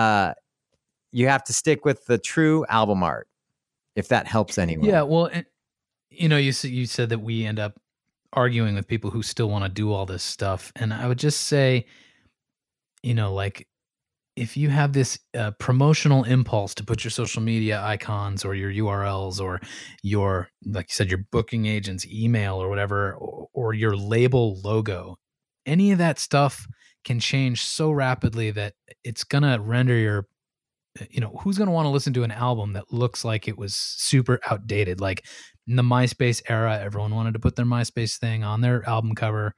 You have to stick with the true album art, if that helps anyone. Yeah, well, you know, you said that we end up arguing with people who still want to do all this stuff. And I would just say, you know, like, if you have this promotional impulse to put your social media icons or your URLs or your, like you said, your booking agent's email or whatever, or your label logo, any of that stuff can change so rapidly that it's going to render your, you know, who's going to want to listen to an album that looks like it was super outdated? Like in the MySpace era, everyone wanted to put their MySpace thing on their album cover.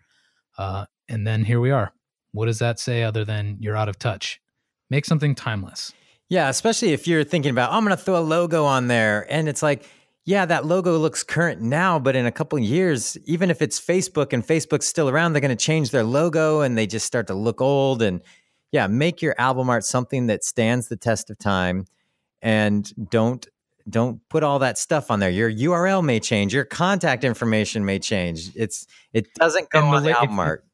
And then here we are. What does that say other than you're out of touch? Make something timeless. Yeah, especially if you're thinking about, I'm going to throw a logo on there. And it's like, yeah, that logo looks current now, but in a couple of years, even if it's Facebook and Facebook's still around, they're going to change their logo and they just start to look old. And yeah, make your album art something that stands the test of time, and don't put all that stuff on there. Your URL may change, your contact information may change. It doesn't go on the album art.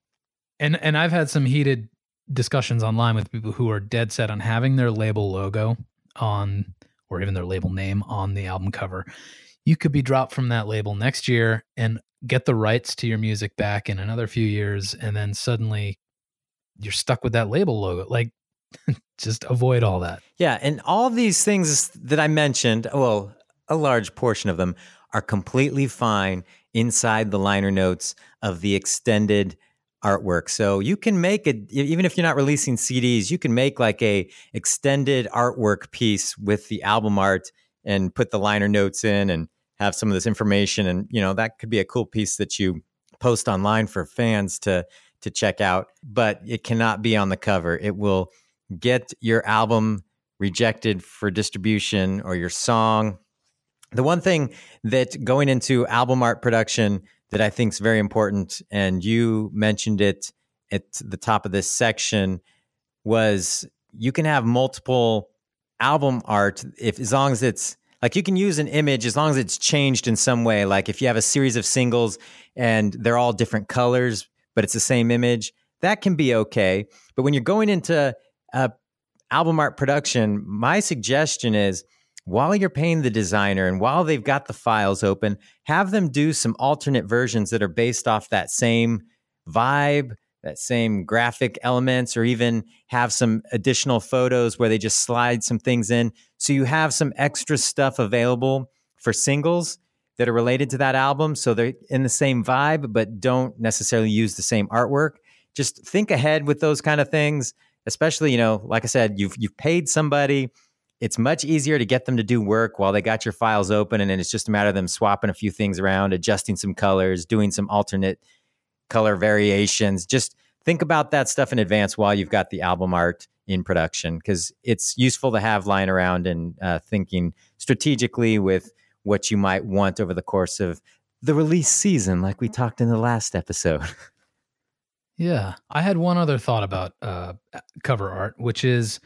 And I've had some heated discussions online with people who are dead set on having their label logo on, or even their label name on the album cover. You could be dropped from that label next year and get the rights to your music back in another few years, and then suddenly you're stuck with that label logo. Like, just avoid all that. Yeah, and all these things that I mentioned, well, a large portion of them are completely fine inside the liner notes of the extended artwork. So you can make it, even if you're not releasing CDs, you can make like a extended artwork piece with the album art and put the liner notes in and have some of this information. And, that could be a cool piece that you post online for fans to check out, but it cannot be on the cover. It will get your album rejected for distribution, or your song. The one thing that going into album art production that I think is very important, and you mentioned it at the top of this section, was you can have multiple album art as long as it's like, you can use an image as long as it's changed in some way. Like if you have a series of singles and they're all different colors, but it's the same image, that can be okay. But when you're going into album art production, my suggestion is, while you're paying the designer and while they've got the files open, have them do some alternate versions that are based off that same vibe, that same graphic elements, or even have some additional photos where they just slide some things in. So you have some extra stuff available for singles that are related to that album. So they're in the same vibe, but don't necessarily use the same artwork. Just think ahead with those kind of things, especially, like I said, you've paid somebody. It's much easier to get them to do work while they got your files open. And then it's just a matter of them swapping a few things around, adjusting some colors, doing some alternate color variations. Just think about that stuff in advance while you've got the album art in production, because it's useful to have lying around and thinking strategically with what you might want over the course of the release season, like we talked in the last episode. Yeah. I had one other thought about cover art, which is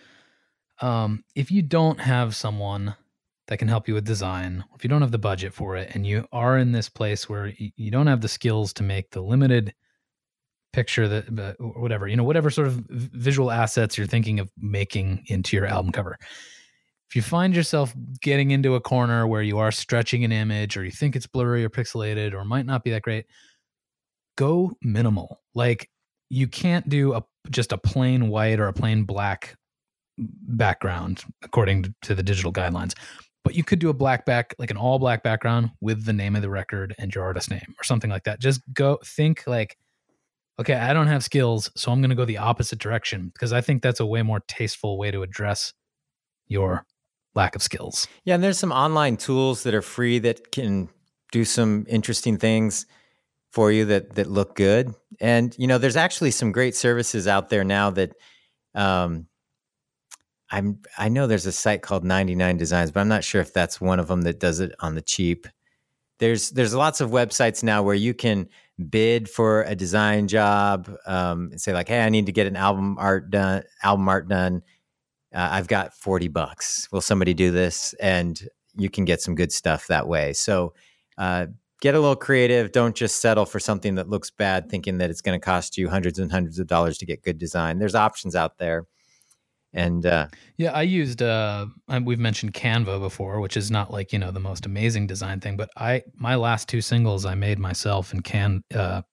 if you don't have someone that can help you with design, if you don't have the budget for it, and you are in this place where you don't have the skills to make the limited picture that, or whatever, whatever sort of visual assets you're thinking of making into your album cover. If you find yourself getting into a corner where you are stretching an image, or you think it's blurry or pixelated or might not be that great, go minimal. Like, you can't do just a plain white or a plain black background according to the digital guidelines, but you could do like an all black background with the name of the record and your artist name or something like that. Just go think like, okay, I don't have skills, so I'm going to go the opposite direction, because I think that's a way more tasteful way to address your lack of skills. Yeah, and there's some online tools that are free that can do some interesting things for you that look good. And, there's actually some great services out there now that I know there's a site called 99 Designs, but I'm not sure if that's one of them that does it on the cheap. There's lots of websites now where you can bid for a design job and say like, hey, I need to get an album art done. I've got $40. Will somebody do this? And you can get some good stuff that way. So get a little creative. Don't just settle for something that looks bad, thinking that it's going to cost you hundreds and hundreds of dollars to get good design. There's options out there. And yeah, I used we've mentioned Canva before, which is not like the most amazing design thing, but my last two singles I made myself in Canva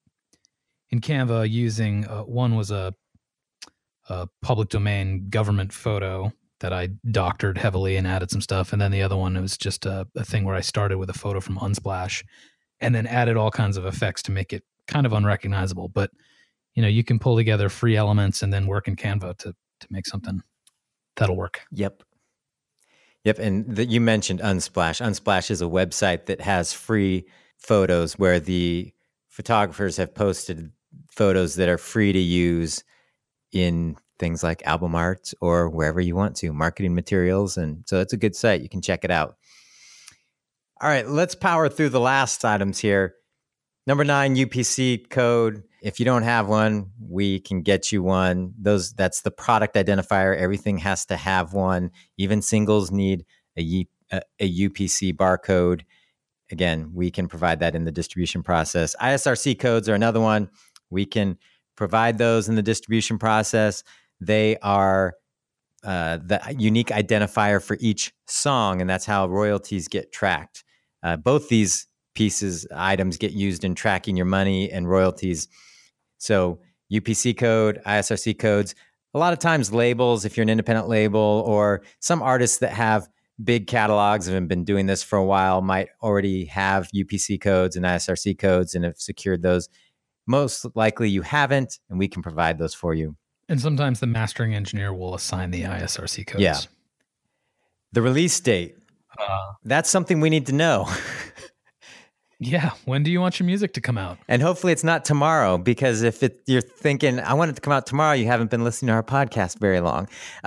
using one was a public domain government photo that I doctored heavily and added some stuff, and then the other one, it was just a thing where I started with a photo from Unsplash and then added all kinds of effects to make it kind of unrecognizable. But you can pull together free elements and then work in Canva to make something that'll work. Yep. And you mentioned Unsplash. Unsplash is a website that has free photos where the photographers have posted photos that are free to use in things like Album Art or wherever you want to, marketing materials. And so it's a good site. You can check it out. All right, let's power through the last items here. Number 9, UPC code. If you don't have one, we can get you one. That's the product identifier. Everything has to have one. Even singles need a UPC barcode. Again, we can provide that in the distribution process. ISRC codes are another one. We can provide those in the distribution process. They are the unique identifier for each song, and that's how royalties get tracked. Both these items get used in tracking your money and royalties. So UPC code, ISRC codes, a lot of times labels, if you're an independent label, or some artists that have big catalogs and have been doing this for a while might already have UPC codes and ISRC codes and have secured those. Most likely you haven't, and we can provide those for you. And sometimes the mastering engineer will assign the ISRC codes. Yeah. The release date. That's something we need to know. Yeah. When do you want your music to come out? And hopefully it's not tomorrow, because if you're thinking, I want it to come out tomorrow, you haven't been listening to our podcast very long.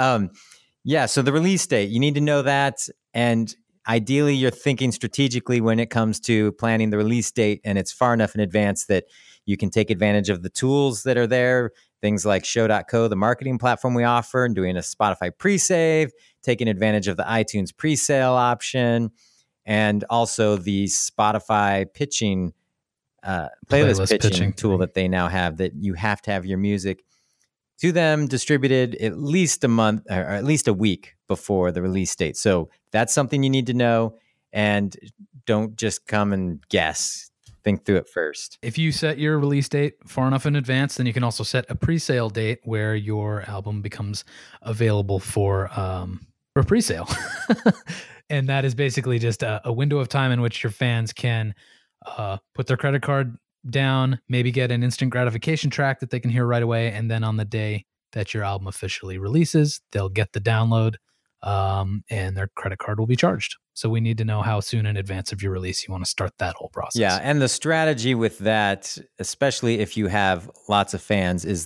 So the release date, you need to know that. And ideally, you're thinking strategically when it comes to planning the release date, and it's far enough in advance that you can take advantage of the tools that are there, things like Show.co, the marketing platform we offer, and doing a Spotify pre-save, taking advantage of the iTunes pre-sale option, and also the Spotify pitching, playlist pitching tool that they now have, that you have to have your music to them distributed at least a month or at least a week before the release date. So that's something you need to know, and don't just come and guess. Think through it first. If you set your release date far enough in advance, then you can also set a pre-sale date where your album becomes available for pre-sale. And that is basically just a window of time in which your fans can put their credit card down, maybe get an instant gratification track that they can hear right away, and then on the day that your album officially releases, they'll get the download, and their credit card will be charged. So we need to know how soon in advance of your release you want to start that whole process. Yeah, and the strategy with that, especially if you have lots of fans, is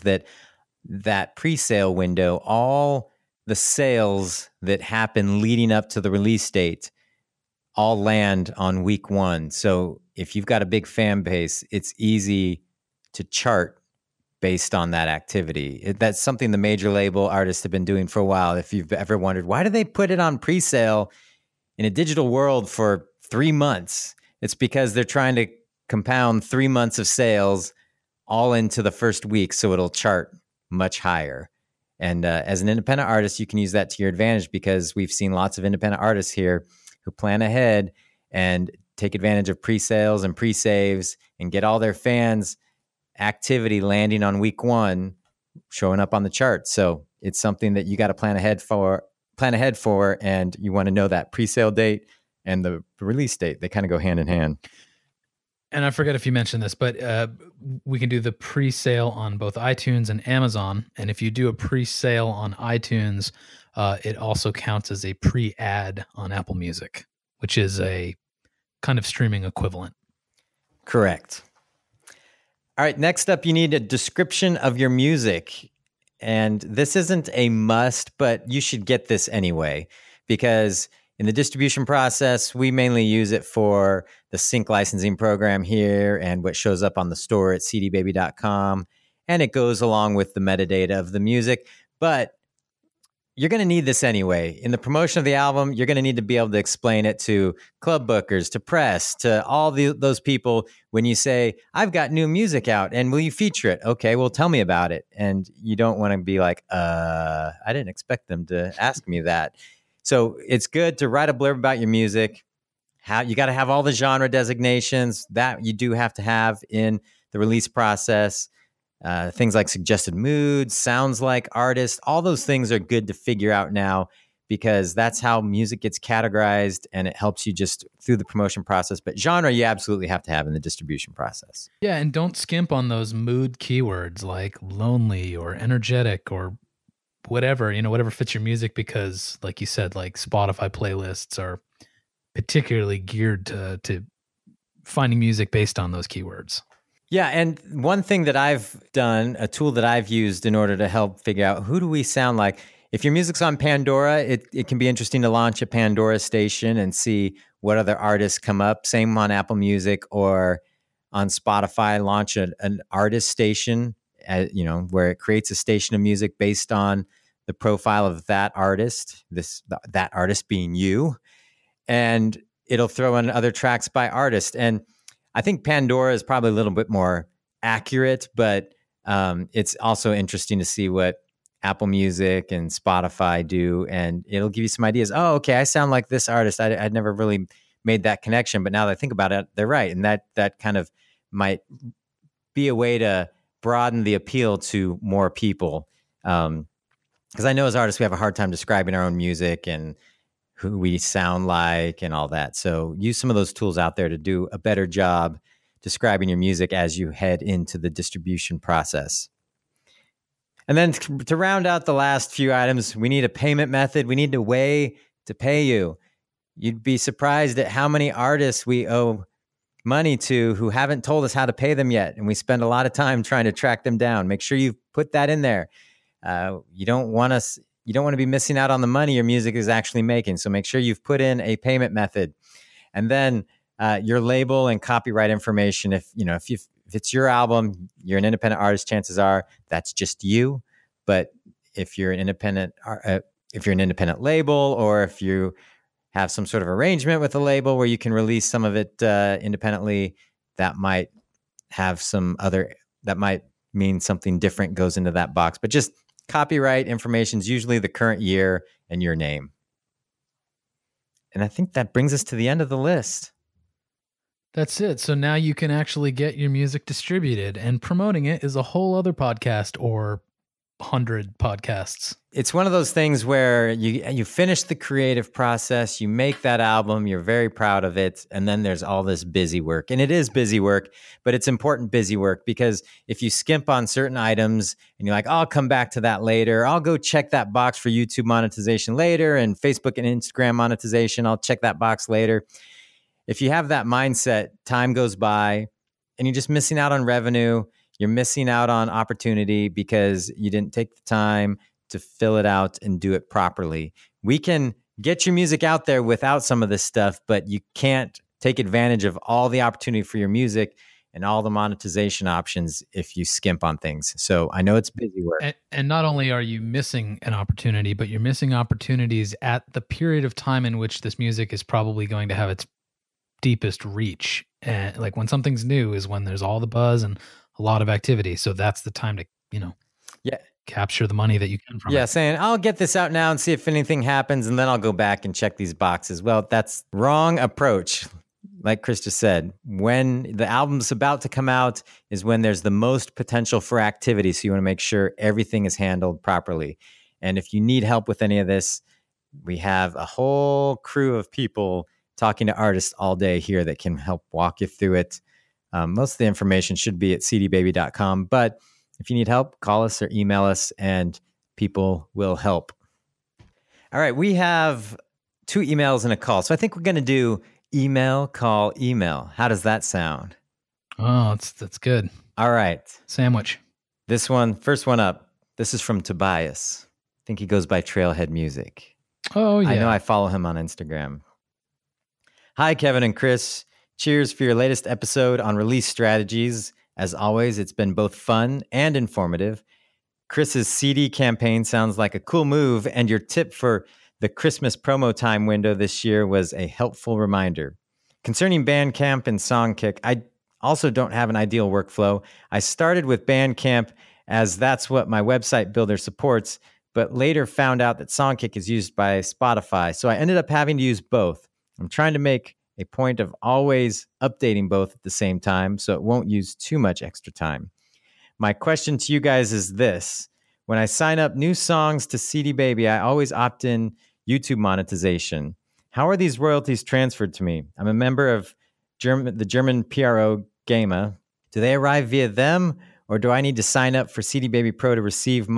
that pre-sale window, all the sales that happen leading up to the release date all land on week 1. So if you've got a big fan base, it's easy to chart based on that activity. That's something the major label artists have been doing for a while. If you've ever wondered, why do they put it on pre-sale in a digital world for 3 months? It's because they're trying to compound 3 months of sales all into the first week, so it'll chart much higher. And as an independent artist, you can use that to your advantage, because we've seen lots of independent artists here who plan ahead and take advantage of pre-sales and pre-saves and get all their fans' activity landing on week 1, showing up on the chart. So it's something that you got to plan ahead for, and you want to know that pre-sale date and the release date. They kind of go hand in hand. And I forget if you mentioned this, but we can do the pre-sale on both iTunes and Amazon. And if you do a pre-sale on iTunes, it also counts as a pre-ad on Apple Music, which is a kind of streaming equivalent. Correct. All right, next up, you need a description of your music. And this isn't a must, but you should get this anyway, because in the distribution process, we mainly use it for the sync licensing program here and what shows up on the store at cdbaby.com. And it goes along with the metadata of the music. But you're going to need this anyway. In the promotion of the album, you're going to need to be able to explain it to club bookers, to press, to all those people when you say, I've got new music out and will you feature it? Okay, well, tell me about it. And you don't want to be like, I didn't expect them to ask me that. So it's good to write a blurb about your music. You got to have all the genre designations that you do have to have in the release process. Things like suggested moods, sounds like artist, all those things are good to figure out now, because that's how music gets categorized and it helps you just through the promotion process. But genre, you absolutely have to have in the distribution process. Yeah, and don't skimp on those mood keywords like lonely or energetic or whatever, whatever fits your music, because like you said, like Spotify playlists are particularly geared to finding music based on those keywords. Yeah, and one thing that I've done, a tool that I've used in order to help figure out who do we sound like. If your music's on Pandora, it can be interesting to launch a Pandora station and see what other artists come up. Same on Apple Music or on Spotify, launch an artist station, where it creates a station of music based on the profile of that artist, that artist being you, and it'll throw in other tracks by artist. And I think Pandora is probably a little bit more accurate, but it's also interesting to see what Apple Music and Spotify do, and it'll give you some ideas. Oh, okay, I sound like this artist. I'd never really made that connection, but now that I think about it, they're right, and that kind of might be a way to broaden the appeal to more people. Because I know as artists, we have a hard time describing our own music and who we sound like and all that. So use some of those tools out there to do a better job describing your music as you head into the distribution process. And then to round out the last few items, we need a payment method. We need a way to pay you. You'd be surprised at how many artists we owe money to who haven't told us how to pay them yet. And we spend a lot of time trying to track them down. Make sure you put that in there. You don't want to be missing out on the money your music is actually making. So make sure you've put in a payment method. And then your label and copyright information. If it's your album, you're an independent artist, chances are that's just you. But if you're an independent label, or if you have some sort of arrangement with a label where you can release some of it independently, that might mean something different goes into that box. But just copyright information is usually the current year and your name. And I think that brings us to the end of the list. That's it. So now you can actually get your music distributed, and promoting it is a whole other podcast or 100 podcasts. It's one of those things where you finish the creative process, you make that album, you're very proud of it, and then there's all this busy work. And it is busy work, but it's important busy work, because if you skimp on certain items and you're like, I'll come back to that later, I'll go check that box for YouTube monetization later and Facebook and Instagram monetization, I'll check that box later. If you have that mindset, time goes by and you're just missing out on revenue. You're missing out on opportunity because you didn't take the time to fill it out and do it properly. We can get your music out there without some of this stuff, but you can't take advantage of all the opportunity for your music and all the monetization options if you skimp on things. So I know it's busy work. And not only are you missing an opportunity, but you're missing opportunities at the period of time in which this music is probably going to have its deepest reach. And like when something's new is when there's all the buzz and a lot of activity. So that's the time to, capture the money that you can from it. Saying, I'll get this out now and see if anything happens, and then I'll go back and check these boxes. Well, that's wrong approach. Like Chris just said, when the album's about to come out is when there's the most potential for activity. So you want to make sure everything is handled properly. And if you need help with any of this, we have a whole crew of people talking to artists all day here that can help walk you through it. Most of the information should be at cdbaby.com, but if you need help, call us or email us and people will help. All right, we have 2 emails and a call. So I think we're going to do email, call, email. How does that sound? Oh, that's good. All right. Sandwich. This one, first one up. This is from Tobias. I think he goes by Trailhead Music. Oh, yeah. I know I follow him on Instagram. Hi, Kevin and Chris. Cheers for your latest episode on release strategies. As always, it's been both fun and informative. Chris's CD campaign sounds like a cool move, and your tip for the Christmas promo time window this year was a helpful reminder. Concerning Bandcamp and Songkick, I also don't have an ideal workflow. I started with Bandcamp as that's what my website builder supports, but later found out that Songkick is used by Spotify, so I ended up having to use both. I'm trying to make a point of always updating both at the same time so it won't use too much extra time. My question to you guys is this. When I sign up new songs to CD Baby, I always opt in YouTube monetization. How are these royalties transferred to me? I'm a member of the German PRO GEMA. Do they arrive via them, or do I need to sign up for CD Baby Pro to receive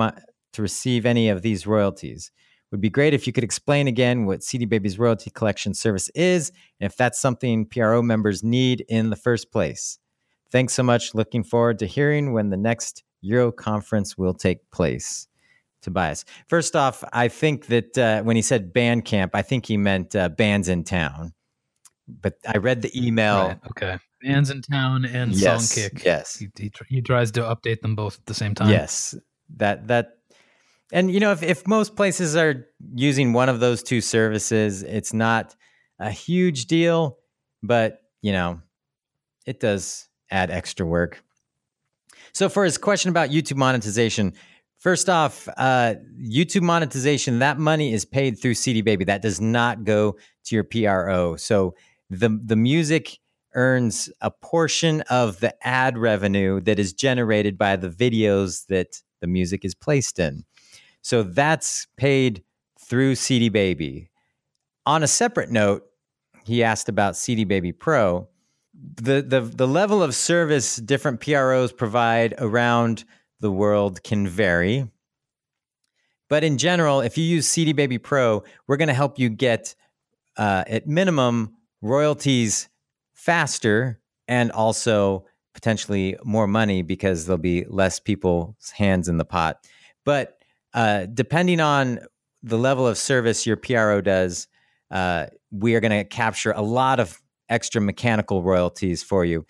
any of these royalties? Would be great if you could explain again what CD Baby's royalty collection service is, and if that's something PRO members need in the first place. Thanks so much. Looking forward to hearing when the next Euro conference will take place. Tobias. First off, I think that when he said Bandcamp, I think he meant Bands in Town. But I read the email. Right, okay. Bands in Town and Yes, Songkick. yes. He tries to update them both at the same time. Yes. That and you know, if most places are using one of those two services, it's not a huge deal, but you know, it does add extra work. So for his question about YouTube monetization, first off, YouTube monetization, that money is paid through CD Baby. That does not go to your PRO. So the music earns a portion of the ad revenue that is generated by the videos that the music is placed in. So that's paid through CD Baby. On a separate note, he asked about CD Baby Pro. The level of service different PROs provide around the world can vary. But in general, if you use CD Baby Pro, we're going to help you get, at minimum, royalties faster and also potentially more money because there'll be less people's hands in the pot. But depending on the level of service your PRO does, we are going to capture a lot of extra mechanical royalties for you.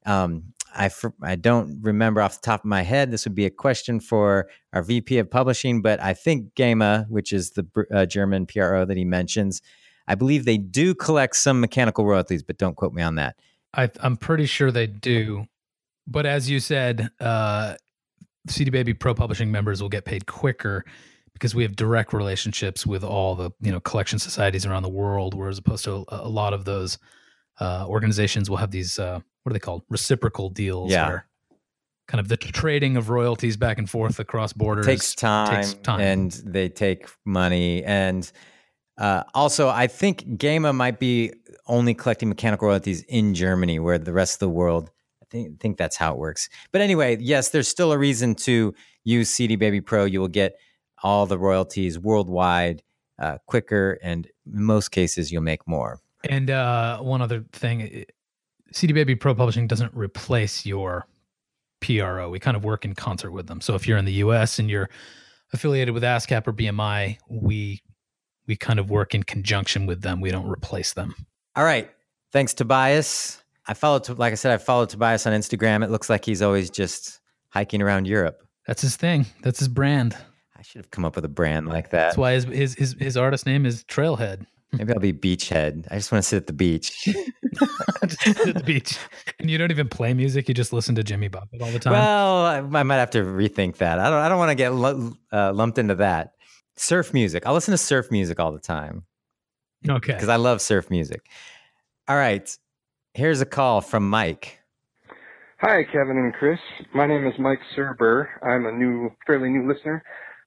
I don't remember off the top of my head. This would be a question for our VP of Publishing, but I think GEMA, which is the German PRO that he mentions, I believe they do collect some mechanical royalties, but don't quote me on that. I'm pretty sure they do. But as you said, CD Baby Pro Publishing members will get paid quicker because we have direct relationships with all the collection societies around the world, whereas opposed to a lot of those organizations will have these what are they called? Reciprocal deals. Yeah. Where kind of the trading of royalties back and forth across borders takes time, and they take money. And also, I think GEMA might be only collecting mechanical royalties in Germany, where the rest of the world, I think that's how it works. But anyway, yes, there's still a reason to use CD Baby Pro. You will get all the royalties worldwide quicker, and in most cases, you'll make more. And one other thing, CD Baby Pro Publishing doesn't replace your PRO. We kind of work in concert with them. So if you're in the US and you're affiliated with ASCAP or BMI, we kind of work in conjunction with them. We don't replace them. All right. Thanks, Tobias. Like I said, I followed Tobias on Instagram. It looks like he's always just hiking around Europe. That's his thing. That's his brand. I should have come up with a brand like that. That's why his artist name is Trailhead. Maybe I'll be Beachhead. I just want to sit at the beach. Just sit at the beach. And you don't even play music. You just listen to Jimmy Buffett all the time. Well, I might have to rethink that. I don't want to get lumped into that. Surf music. I'll listen to surf music all the time. Okay. Because I love surf music. All right. Here's a call from Mike. Hi, Kevin and Chris. My name is Mike Serber. I'm a fairly new listener.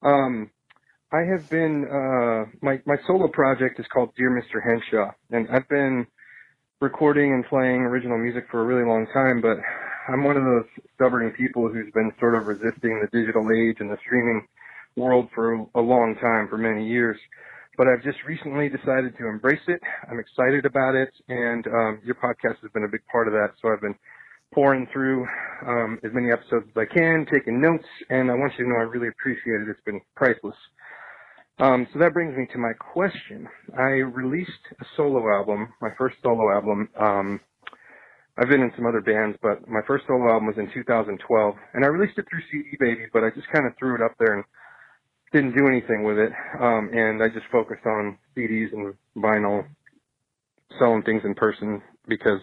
I have been, my solo project is called Dear Mr. Henshaw, and I've been recording and playing original music for a really long time, but I'm one of those stubborn people who's been sort of resisting the digital age and the streaming world for a long time, for many years. But I've just recently decided to embrace it. I'm excited about it, and your podcast has been a big part of that, so I've been pouring through as many episodes as I can, taking notes, and I want you to know I really appreciate it. It's been priceless. So that brings me to my question. I released a solo album, my first solo album. I've been in some other bands, but my first solo album was in 2012, and I released it through CD Baby, but I just kind of threw it up there and didn't do anything with it, and I just focused on CDs and vinyl, selling things in person, because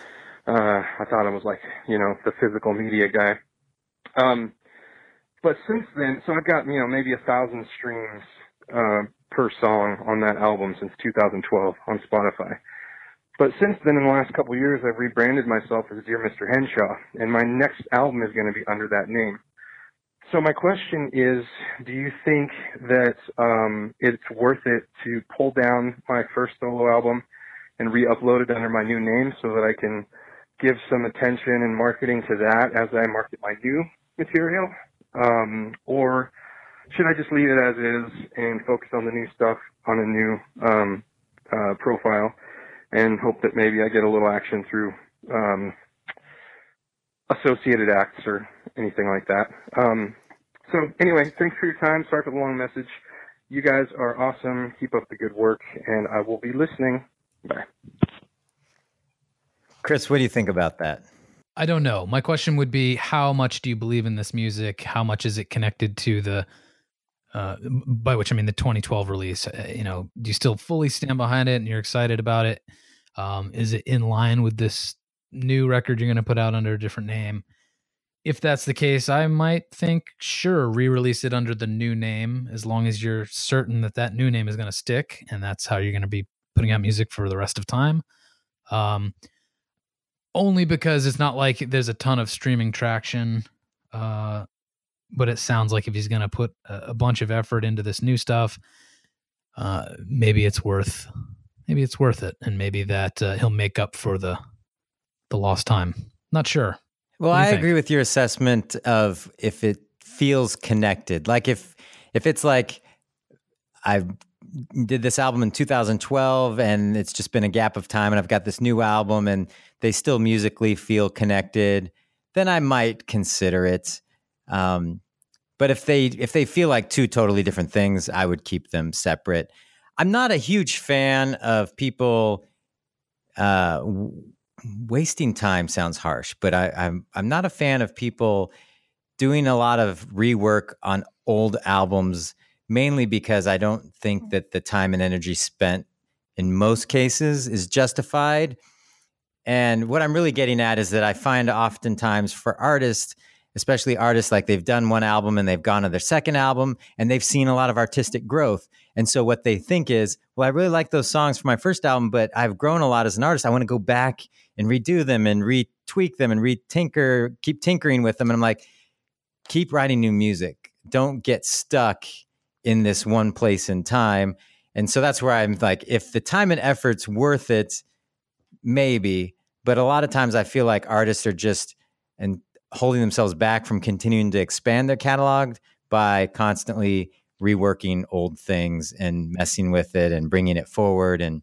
I thought I was like, the physical media guy. But since then, so I've got, maybe 1,000 streams per song on that album since 2012 on Spotify. But since then, in the last couple of years, I've rebranded myself as Dear Mr. Henshaw, and my next album is going to be under that name. So my question is, do you think that it's worth it to pull down my first solo album and re-upload it under my new name so that I can give some attention and marketing to that as I market my new material? Or should I just leave it as is and focus on the new stuff on a new profile and hope that maybe I get a little action through associated acts or anything like that. So anyway, thanks for your time. Sorry for the long message. You guys are awesome. Keep up the good work, and I will be listening. Bye. Chris, what do you think about that? I don't know. My question would be, how much do you believe in this music? How much is it connected to the, by which I mean the 2012 release? Do you still fully stand behind it and you're excited about it? Is it in line with this new record you're going to put out under a different name? If that's the case, I might think, sure, re-release it under the new name, as long as you're certain that that new name is going to stick, and that's how you're going to be putting out music for the rest of time. Only because it's not like there's a ton of streaming traction, but it sounds like if he's going to put a bunch of effort into this new stuff, maybe it's worth it, and maybe that he'll make up for the lost time. Not sure. Well, I agree with your assessment of if it feels connected. Like if it's like I did this album in 2012 and it's just been a gap of time and I've got this new album and they still musically feel connected, then I might consider it. But if they feel like two totally different things, I would keep them separate. I'm not a huge fan of people wasting time sounds harsh, but I'm not a fan of people doing a lot of rework on old albums, mainly because I don't think that the time and energy spent in most cases is justified. And what I'm really getting at is that I find oftentimes for artists, especially artists, like they've done one album and they've gone to their second album and they've seen a lot of artistic growth. And so what they think is, well, I really like those songs from my first album, but I've grown a lot as an artist. I want to go back and redo them and retweak them and keep tinkering with them. And I'm like, keep writing new music. Don't get stuck in this one place in time. And so that's where I'm like, if the time and effort's worth it, maybe. But a lot of times I feel like artists are just holding themselves back from continuing to expand their catalog by constantly reworking old things and messing with it and bringing it forward. And,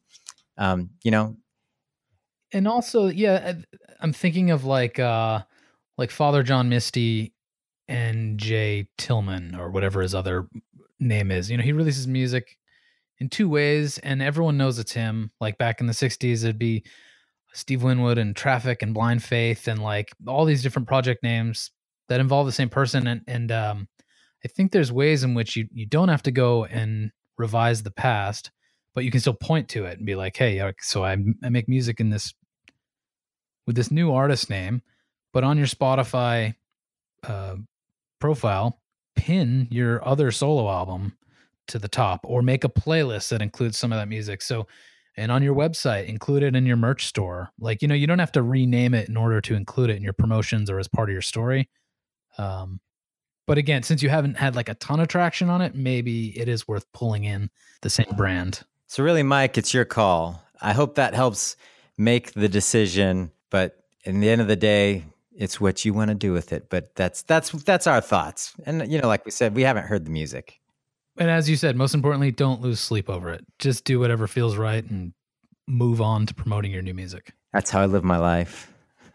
And also, yeah, I'm thinking of like Father John Misty and Jay Tillman, or whatever his other name is. He releases music in two ways and everyone knows it's him. Like back in the 60s, it'd be Steve Winwood and Traffic and Blind Faith and like all these different project names that involve the same person. And I think there's ways in which you don't have to go and revise the past, but you can still point to it and be like, hey, so I make music with this new artist name, but on your Spotify profile, pin your other solo album to the top, or make a playlist that includes some of that music. So, and on your website, include it in your merch store. Like, you don't have to rename it in order to include it in your promotions or as part of your story. But again, since you haven't had like a ton of traction on it, maybe it is worth pulling in the same brand. So really, Mike, it's your call. I hope that helps make the decision, but in the end of the day, it's what you want to do with it. But that's our thoughts. And like we said, we haven't heard the music. And as you said, most importantly, don't lose sleep over it. Just do whatever feels right and move on to promoting your new music. That's how I live my life.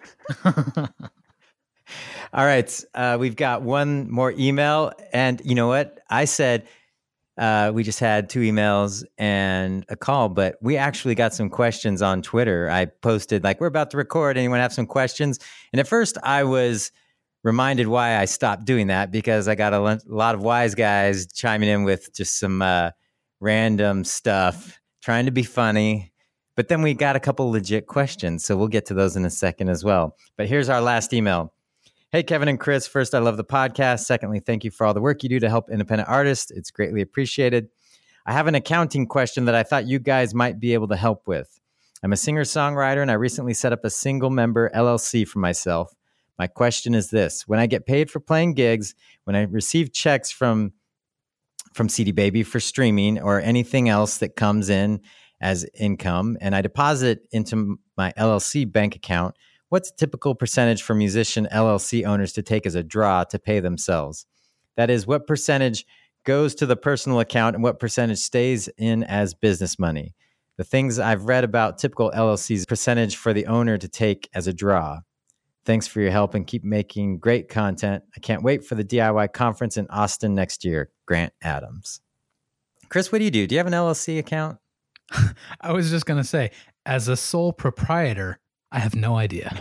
All right. We've got one more email. And you know what? I said we just had 2 emails and a call, but we actually got some questions on Twitter. I posted, like, we're about to record. Anyone have some questions? And at first I was reminded why I stopped doing that, because I got a lot of wise guys chiming in with just some random stuff, trying to be funny. But then we got a couple legit questions, so we'll get to those in a second as well. But here's our last email. Hey, Kevin and Chris. First, I love the podcast. Secondly, thank you for all the work you do to help independent artists. It's greatly appreciated. I have an accounting question that I thought you guys might be able to help with. I'm a singer-songwriter, and I recently set up a single-member LLC for myself. My question is this: when I get paid for playing gigs, when I receive checks from CD Baby for streaming or anything else that comes in as income, and I deposit into my LLC bank account, what's a typical percentage for musician LLC owners to take as a draw to pay themselves? That is, what percentage goes to the personal account and what percentage stays in as business money? The things I've read about typical LLC's percentage for the owner to take as a draw. Thanks for your help and keep making great content. I can't wait for the DIY conference in Austin next year. Grant Adams. Chris, what do you do? Do you have an LLC account? I was just going to say, as a sole proprietor, I have no idea.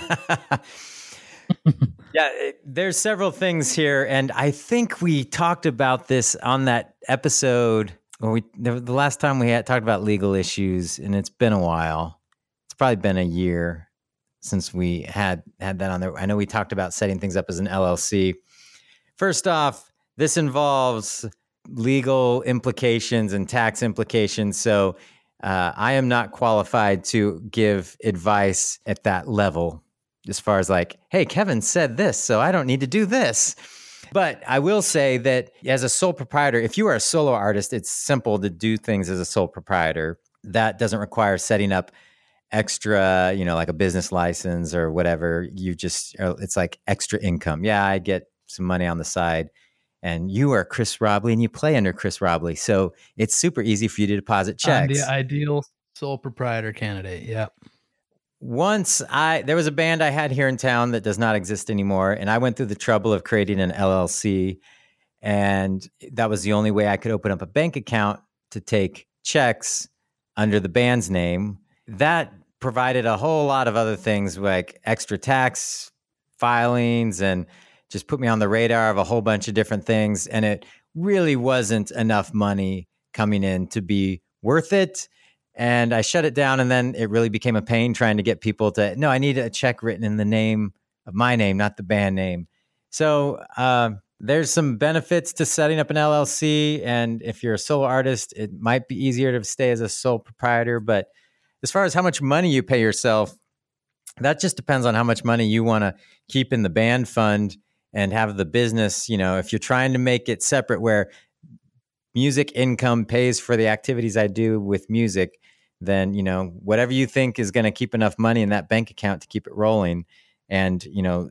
Yeah, there's several things here. And I think we talked about this on that episode, or the last time we had talked about legal issues, and it's been a while. It's probably been a year since we had that on there. I know we talked about setting things up as an LLC. First off, this involves legal implications and tax implications. So I am not qualified to give advice at that level as far as like, hey, Kevin said this, so I don't need to do this. But I will say that as a sole proprietor, if you are a solo artist, it's simple to do things as a sole proprietor. That doesn't require setting up extra, like a business license or whatever. It's like extra income. Yeah, I get some money on the side. And you are Chris Robley and you play under Chris Robley. So it's super easy for you to deposit checks. I'm the ideal sole proprietor candidate. Yep. Once there was a band I had here in town that does not exist anymore. And I went through the trouble of creating an LLC. And that was the only way I could open up a bank account to take checks under the band's name. That provided a whole lot of other things like extra tax filings and just put me on the radar of a whole bunch of different things. And it really wasn't enough money coming in to be worth it. And I shut it down. And then it really became a pain trying to get people to, no, I need a check written in the name of my name, not the band name. So there's some benefits to setting up an LLC. And if you're a solo artist, it might be easier to stay as a sole proprietor. But as far as how much money you pay yourself, that just depends on how much money you want to keep in the band fund and have the business. If you're trying to make it separate where music income pays for the activities I do with music, then, whatever you think is going to keep enough money in that bank account to keep it rolling. And,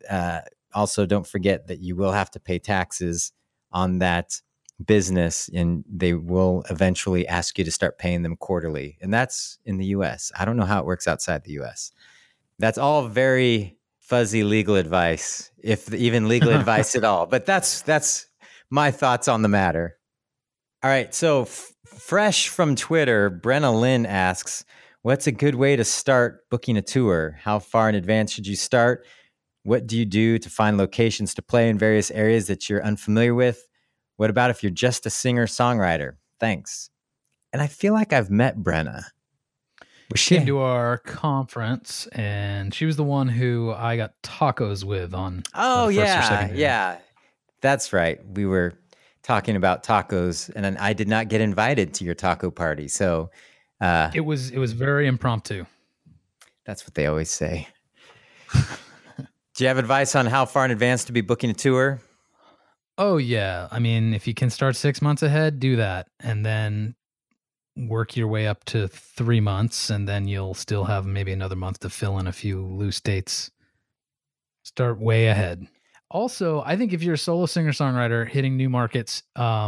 also don't forget that you will have to pay taxes on that business, and they will eventually ask you to start paying them quarterly. And that's in the US. I don't know how it works outside the US. That's all very fuzzy legal advice, if even legal advice at all. But that's my thoughts on the matter. All right. So fresh from Twitter, Brenna Lynn asks, what's a good way to start booking a tour? How far in advance should you start? What do you do to find locations to play in various areas that you're unfamiliar with? What about if you're just a singer-songwriter? Thanks. And I feel like I've met Brenna. She came to our conference, and she was the one who I got tacos with on. Oh, yeah. That's right. We were talking about tacos, and I did not get invited to your taco party. So it was very impromptu. That's what they always say. Do you have advice on how far in advance to be booking a tour? Oh, yeah. I mean, if you can start 6 months ahead, do that. And then work your way up to 3 months, and then you'll still have maybe another month to fill in a few loose dates. Start way ahead. Also, I think if you're a solo singer-songwriter hitting new markets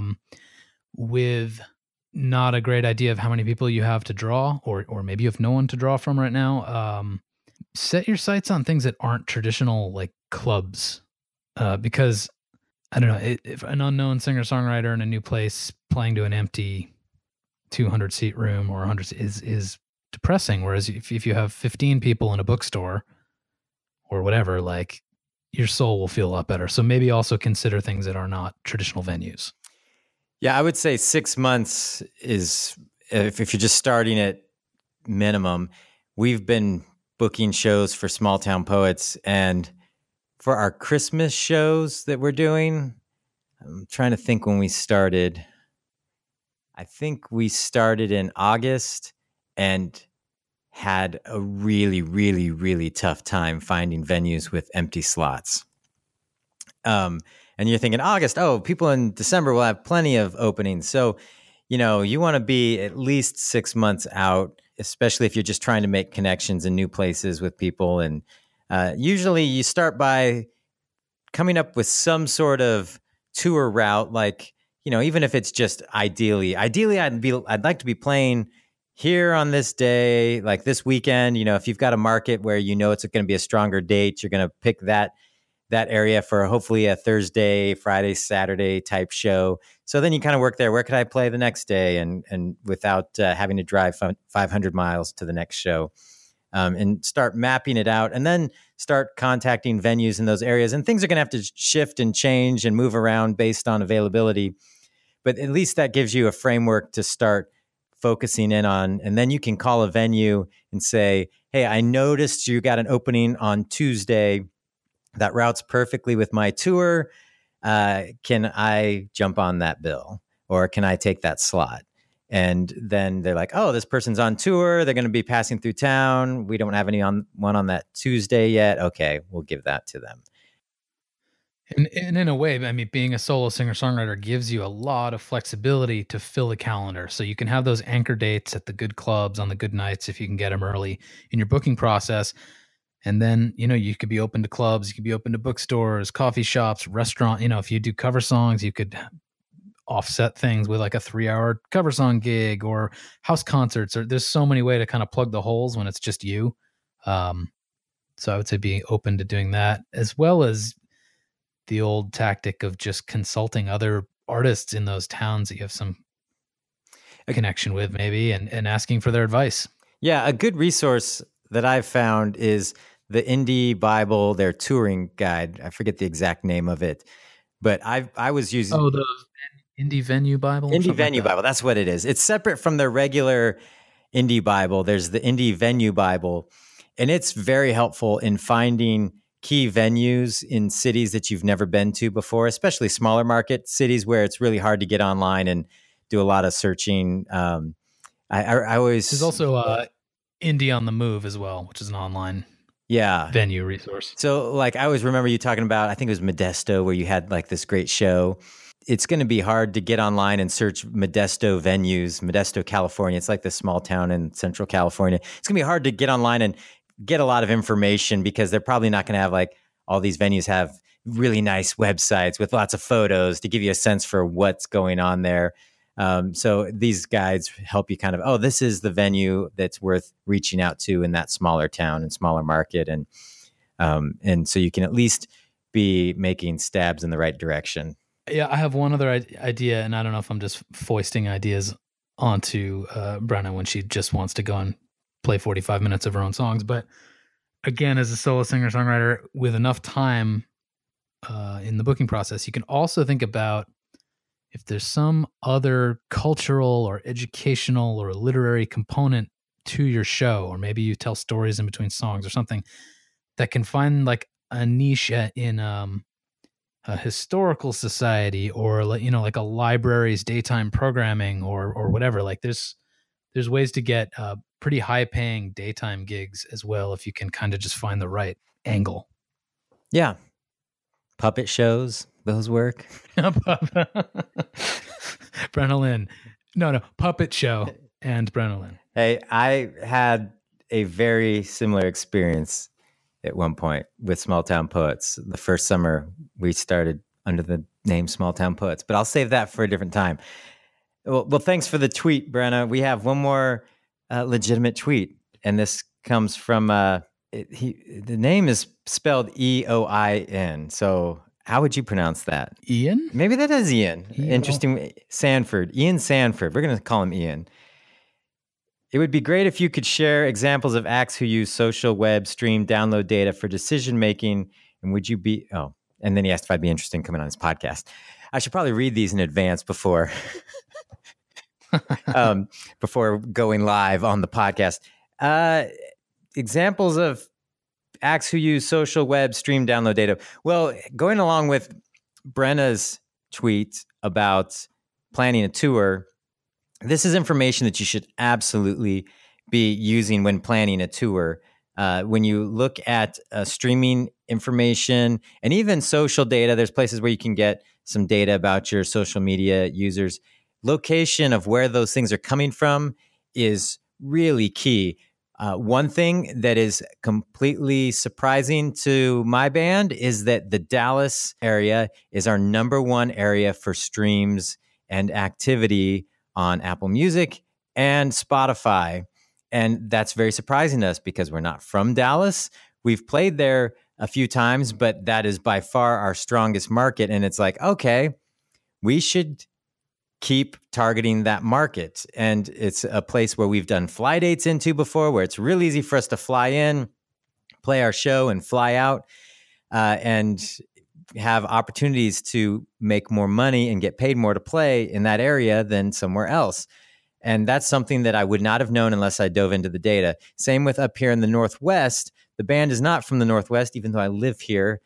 with not a great idea of how many people you have to draw, or maybe you have no one to draw from right now, set your sights on things that aren't traditional, like clubs, because I don't know, if an unknown singer-songwriter in a new place playing to an empty 200-seat room or 100 is depressing. Whereas if you have 15 people in a bookstore or whatever, like, your soul will feel a lot better. So maybe also consider things that are not traditional venues. Yeah, I would say 6 months is, if you're just starting at minimum. We've been booking shows for Small Town Poets, and for our Christmas shows that we're doing, I'm trying to think when we started. I think we started in August and had a really, really, really tough time finding venues with empty slots. And you're thinking August, people in December will have plenty of openings. So, you want to be at least 6 months out, especially if you're just trying to make connections in new places with people. And usually you start by coming up with some sort of tour route, like, even if it's just ideally I'd like to be playing here on this day, like this weekend, if you've got a market where it's going to be a stronger date, you're going to pick that area for hopefully a Thursday, Friday, Saturday type show. So then you kind of work there. Where could I play the next day? And without having to drive 500 miles to the next show, and start mapping it out, and then start contacting venues in those areas. And things are going to have to shift and change and move around based on availability. But at least that gives you a framework to start focusing in on. And then you can call a venue and say, hey, I noticed you got an opening on Tuesday that routes perfectly with my tour. Can I jump on that bill, or can I take that slot? And then they're like, oh, this person's on tour. They're going to be passing through town. We don't have one on that Tuesday yet. Okay, we'll give that to them. And in a way, I mean, being a solo singer-songwriter gives you a lot of flexibility to fill a calendar. So you can have those anchor dates at the good clubs on the good nights if you can get them early in your booking process. And then, you could be open to clubs, you could be open to bookstores, coffee shops, restaurant. If you do cover songs, you could offset things with like a 3-hour cover song gig or house concerts, or there's so many ways to kind of plug the holes when it's just you. So I would say be open to doing that, as well as the old tactic of just consulting other artists in those towns that you have some connection with maybe, and asking for their advice. Yeah. A good resource that I've found is the Indie Bible, their touring guide. I forget the exact name of it, but I was using the Indie Venue Bible. Indie Venue Bible. That's what it is. It's separate from their regular Indie Bible. There's the Indie Venue Bible, and it's very helpful in finding key venues in cities that you've never been to before, especially smaller market cities where it's really hard to get online and do a lot of searching. I always... There's also Indie on the Move as well, which is an online venue resource. So like I always remember you talking about, I think it was Modesto, where you had like this great show. It's going to be hard to get online and search Modesto venues, Modesto, California. It's like this small town in Central California. It's going to be hard to get online and get a lot of information, because they're probably not going to have, like, all these venues have really nice websites with lots of photos to give you a sense for what's going on there. So these guides help you kind of, this is the venue that's worth reaching out to in that smaller town and smaller market. And so you can at least be making stabs in the right direction. Yeah, I have one other idea, and I don't know if I'm just foisting ideas onto Brenna when she just wants to go and play 45 minutes of her own songs. But again, as a solo singer-songwriter with enough time in the booking process, you can also think about if there's some other cultural or educational or literary component to your show, or maybe you tell stories in between songs or something that can find like a niche in a historical society, or like a library's daytime programming or whatever. Like there's ways to get pretty high paying daytime gigs as well, if you can kind of just find the right angle. Yeah. Puppet shows, those work. Brenna Lynn. No, Puppet Show and Brenna Lynn. Hey, I had a very similar experience at one point with Small Town Poets. The first summer we started under the name Small Town Poets, but I'll save that for a different time. Well, thanks for the tweet, Brenna. We have one more legitimate tweet, and this comes from the name is spelled E-O-I-N. So how would you pronounce that? Ian? Maybe that is Ian. Interesting. Sanford. Ian Sanford. We're going to call him Ian. It would be great if you could share examples of acts who use social, web, stream, download data for decision making. And would you be... Oh, and then he asked if I'd be interested in coming on his podcast. I should probably read these in advance before going live on the podcast. Examples of acts who use social, web, stream, download data. Well, going along with Brenna's tweet about planning a tour, this is information that you should absolutely be using when planning a tour. When you look at streaming information and even social data, there's places where you can get some data about your social media users. Location of where those things are coming from is really key. One thing that is completely surprising to my band is that the Dallas area is our number one area for streams and activity on Apple Music and Spotify. And that's very surprising to us because we're not from Dallas. We've played there a few times, but that is by far our strongest market. And it's like, okay, we should keep targeting that market. And it's a place where we've done fly dates into before, where it's real easy for us to fly in, play our show, and fly out, and have opportunities to make more money and get paid more to play in that area than somewhere else. And that's something that I would not have known unless I dove into the data. Same with up here in the Northwest. The band is not from the Northwest, even though I live here.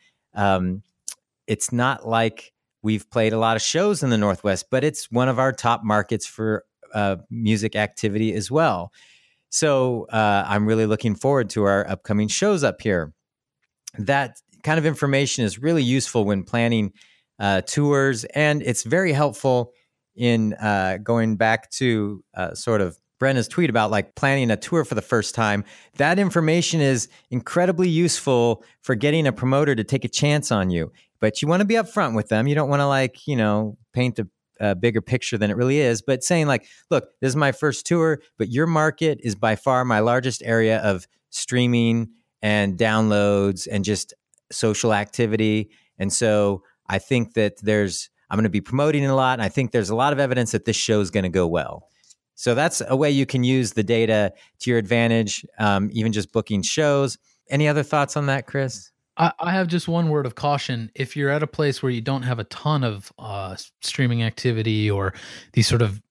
It's not like we've played a lot of shows in the Northwest, but it's one of our top markets for music activity as well. So I'm really looking forward to our upcoming shows up here. That kind of information is really useful when planning tours, and it's very helpful in going back to sort of Brenna's tweet about like planning a tour for the first time. That information is incredibly useful for getting a promoter to take a chance on you. But you want to be upfront with them. You don't want to like, you know, paint a bigger picture than it really is. But saying like, look, this is my first tour, but your market is by far my largest area of streaming and downloads and just social activity. And so I think that I'm going to be promoting it a lot. And I think there's a lot of evidence that this show is going to go well. So that's a way you can use the data to your advantage, even just booking shows. Any other thoughts on that, Chris? I have just one word of caution. If you're at a place where you don't have a ton of streaming activity or these sort of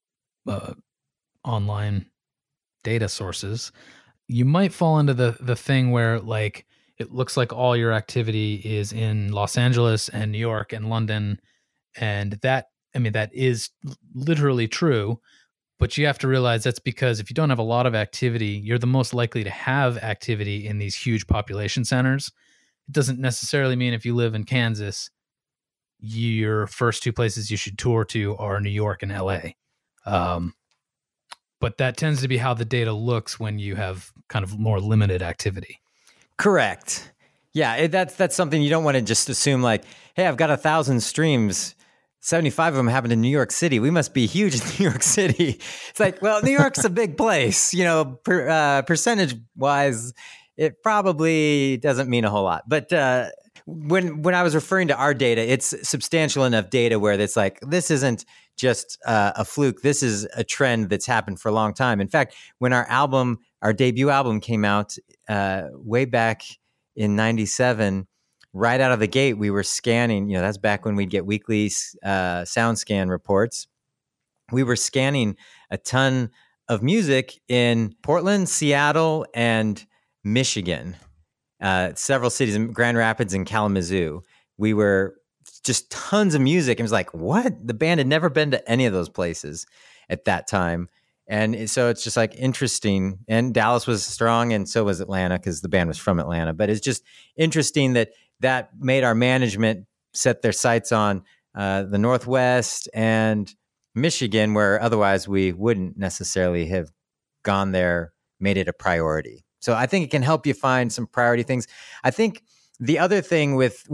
online data sources, you might fall into the thing where like it looks like all your activity is in Los Angeles and New York and London. And that is literally true. But you have to realize that's because if you don't have a lot of activity, you're the most likely to have activity in these huge population centers. It doesn't necessarily mean if you live in Kansas, your first two places you should tour to are New York and LA. But that tends to be how the data looks when you have kind of more limited activity. Correct. Yeah, that's something you don't want to just assume like, hey, I've got 1,000 streams. 75 of them happen in New York City. We must be huge in New York City. It's like, well, New York's a big place. You know, percentage-wise, it probably doesn't mean a whole lot. But when I was referring to our data, it's substantial enough data where it's like, this isn't just a fluke. This is a trend that's happened for a long time. In fact, when our debut album came out way back in 97, right out of the gate, we were scanning, you know, that's back when we'd get weekly sound scan reports. We were scanning a ton of music in Portland, Seattle, and Michigan, several cities in Grand Rapids and Kalamazoo. We were just tons of music. It was like, what? The band had never been to any of those places at that time. And so it's just like interesting. And Dallas was strong, and so was Atlanta because the band was from Atlanta. But it's just interesting that made our management set their sights on the Northwest and Michigan, where otherwise we wouldn't necessarily have gone there, made it a priority. So I think it can help you find some priority things. I think the other thing with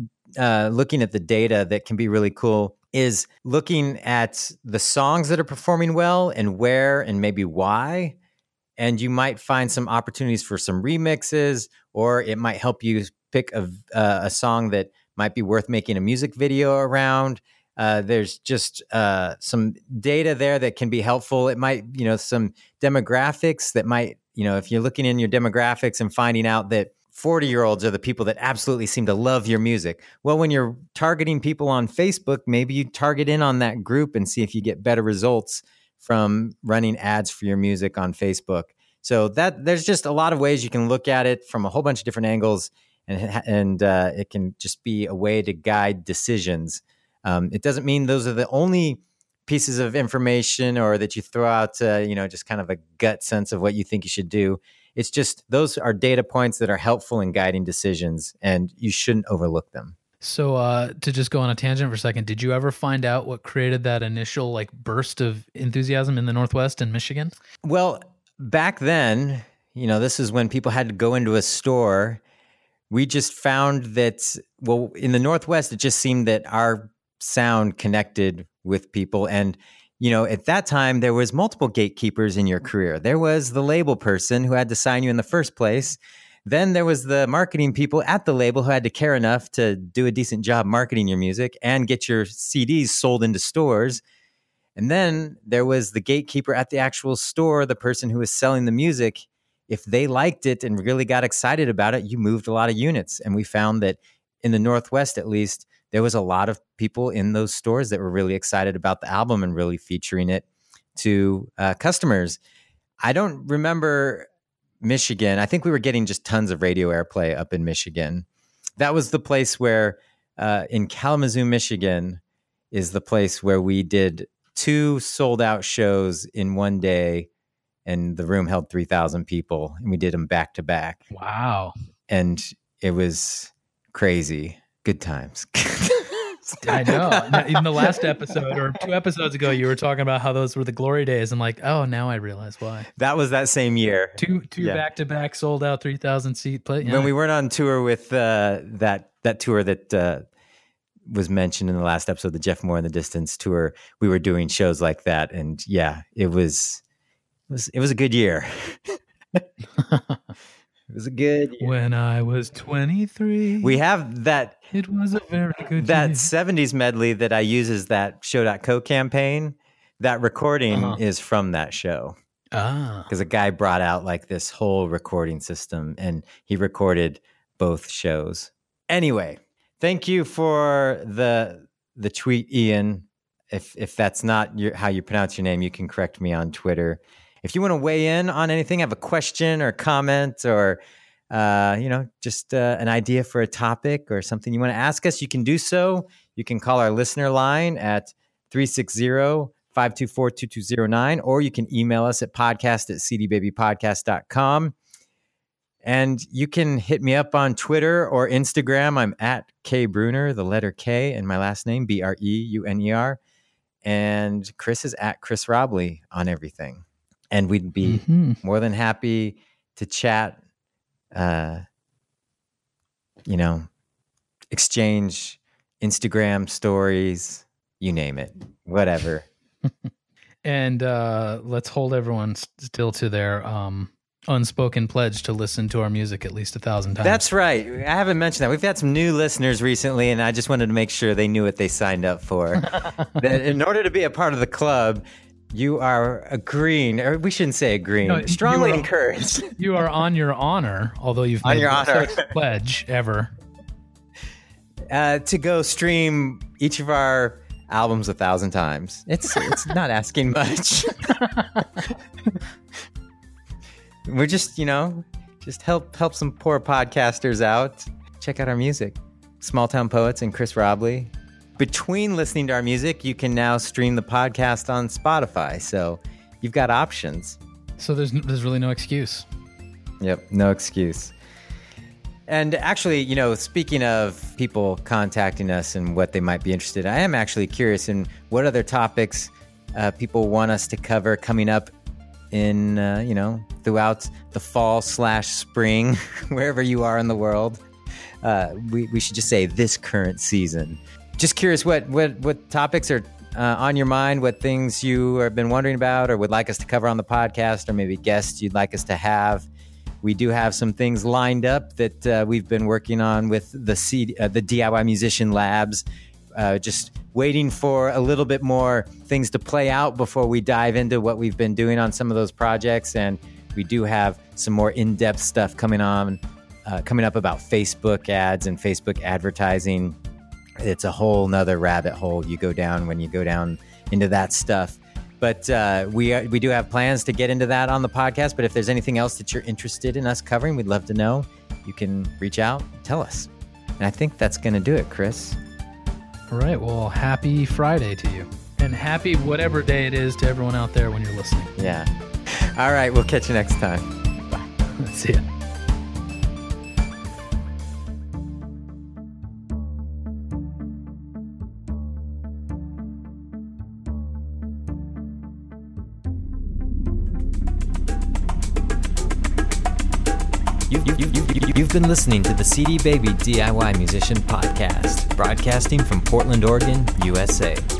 looking at the data that can be really cool is looking at the songs that are performing well and where and maybe why. And you might find some opportunities for some remixes, or it might help you pick a song that might be worth making a music video around. There's just some data there that can be helpful. It might, you know, some demographics that might, you know, if you're looking in your demographics and finding out that 40-year-olds are the people that absolutely seem to love your music. Well, when you're targeting people on Facebook, maybe you target in on that group and see if you get better results from running ads for your music on Facebook. So there's just a lot of ways you can look at it from a whole bunch of different angles, and it can just be a way to guide decisions. It doesn't mean those are the only pieces of information or that you throw out, just kind of a gut sense of what you think you should do. It's just those are data points that are helpful in guiding decisions, and you shouldn't overlook them. So to just go on a tangent for a second, did you ever find out what created that initial like burst of enthusiasm in the Northwest and Michigan? Well, back then, this is when people had to go into a store. We just found that, in the Northwest, it just seemed that our sound connected with people. And at that time, there was multiple gatekeepers in your career. There was the label person who had to sign you in the first place. Then there was the marketing people at the label who had to care enough to do a decent job marketing your music and get your CDs sold into stores. And then there was the gatekeeper at the actual store, the person who was selling the music. If they liked it and really got excited about it, you moved a lot of units. And we found that in the Northwest, at least, there was a lot of people in those stores that were really excited about the album and really featuring it to customers. I don't remember Michigan. I think we were getting just tons of radio airplay up in Michigan. That was the place where in Kalamazoo, Michigan is the place where we did 2 sold out shows in one day, and the room held 3,000 people, and we did them back to back. Wow. And it was crazy. Good times. I know. In the last episode or 2 episodes ago, you were talking about how those were the glory days. I'm like, oh, now I realize why. That was that same year. Two back-to-back sold out 3,000 seat play. Yeah. When we weren't on tour with that tour that was mentioned in the last episode, the Jeff Moore in the Distance tour, we were doing shows like that, and yeah, it was a good year. It was a good year. When I was 23, we have that. It was a very good that year. 70s medley that I use as that Show.co campaign. That recording is from that show. Because a guy brought out like this whole recording system, and he recorded both shows. Anyway, thank you for the tweet, Ian. If that's not how you pronounce your name, you can correct me on Twitter. If you want to weigh in on anything, have a question or comment or just an idea for a topic or something you want to ask us, you can do so. You can call our listener line at 360-524-2209, or you can email us at podcast@cdbabypodcast.com. And you can hit me up on Twitter or Instagram. I'm at K Brunner, the letter K, and my last name, Breuner. And Chris is at Chris Robley on everything. And we'd be more than happy to chat, exchange Instagram stories, you name it, whatever. And let's hold everyone still to their unspoken pledge to listen to our music at least 1,000 times. That's right. I haven't mentioned that. We've had some new listeners recently, and I just wanted to make sure they knew what they signed up for. That in order to be a part of the club, you are agreeing, or we shouldn't say agreeing, strongly encouraged. You are on your honor, although you've made no such pledge ever. To go stream each of our albums 1,000 times. It's not asking much. We're just help some poor podcasters out. Check out our music. Small Town Poets and Chris Robley. Between listening to our music, you can now stream the podcast on Spotify. So you've got options. So there's really no excuse. Yep, no excuse. And actually, speaking of people contacting us and what they might be interested in, I am actually curious in what other topics people want us to cover coming up in, throughout the fall/spring, wherever you are in the world. We should just say this current season. Just curious what topics are on your mind, what things you have been wondering about or would like us to cover on the podcast, or maybe guests you'd like us to have. We do have some things lined up that we've been working on with the DIY Musician Labs, just waiting for a little bit more things to play out before we dive into what we've been doing on some of those projects. And we do have some more in-depth stuff coming up about Facebook ads and Facebook advertising. It's a whole nother rabbit hole you go down when you go down into that stuff. But we do have plans to get into that on the podcast. But if there's anything else that you're interested in us covering, we'd love to know. You can reach out, tell us. And I think that's going to do it, Chris. All right. Well, happy Friday to you. And happy whatever day it is to everyone out there when you're listening. Yeah. All right. We'll catch you next time. Bye. See ya. You've been listening to the CD Baby DIY Musician Podcast, broadcasting from Portland, Oregon, USA.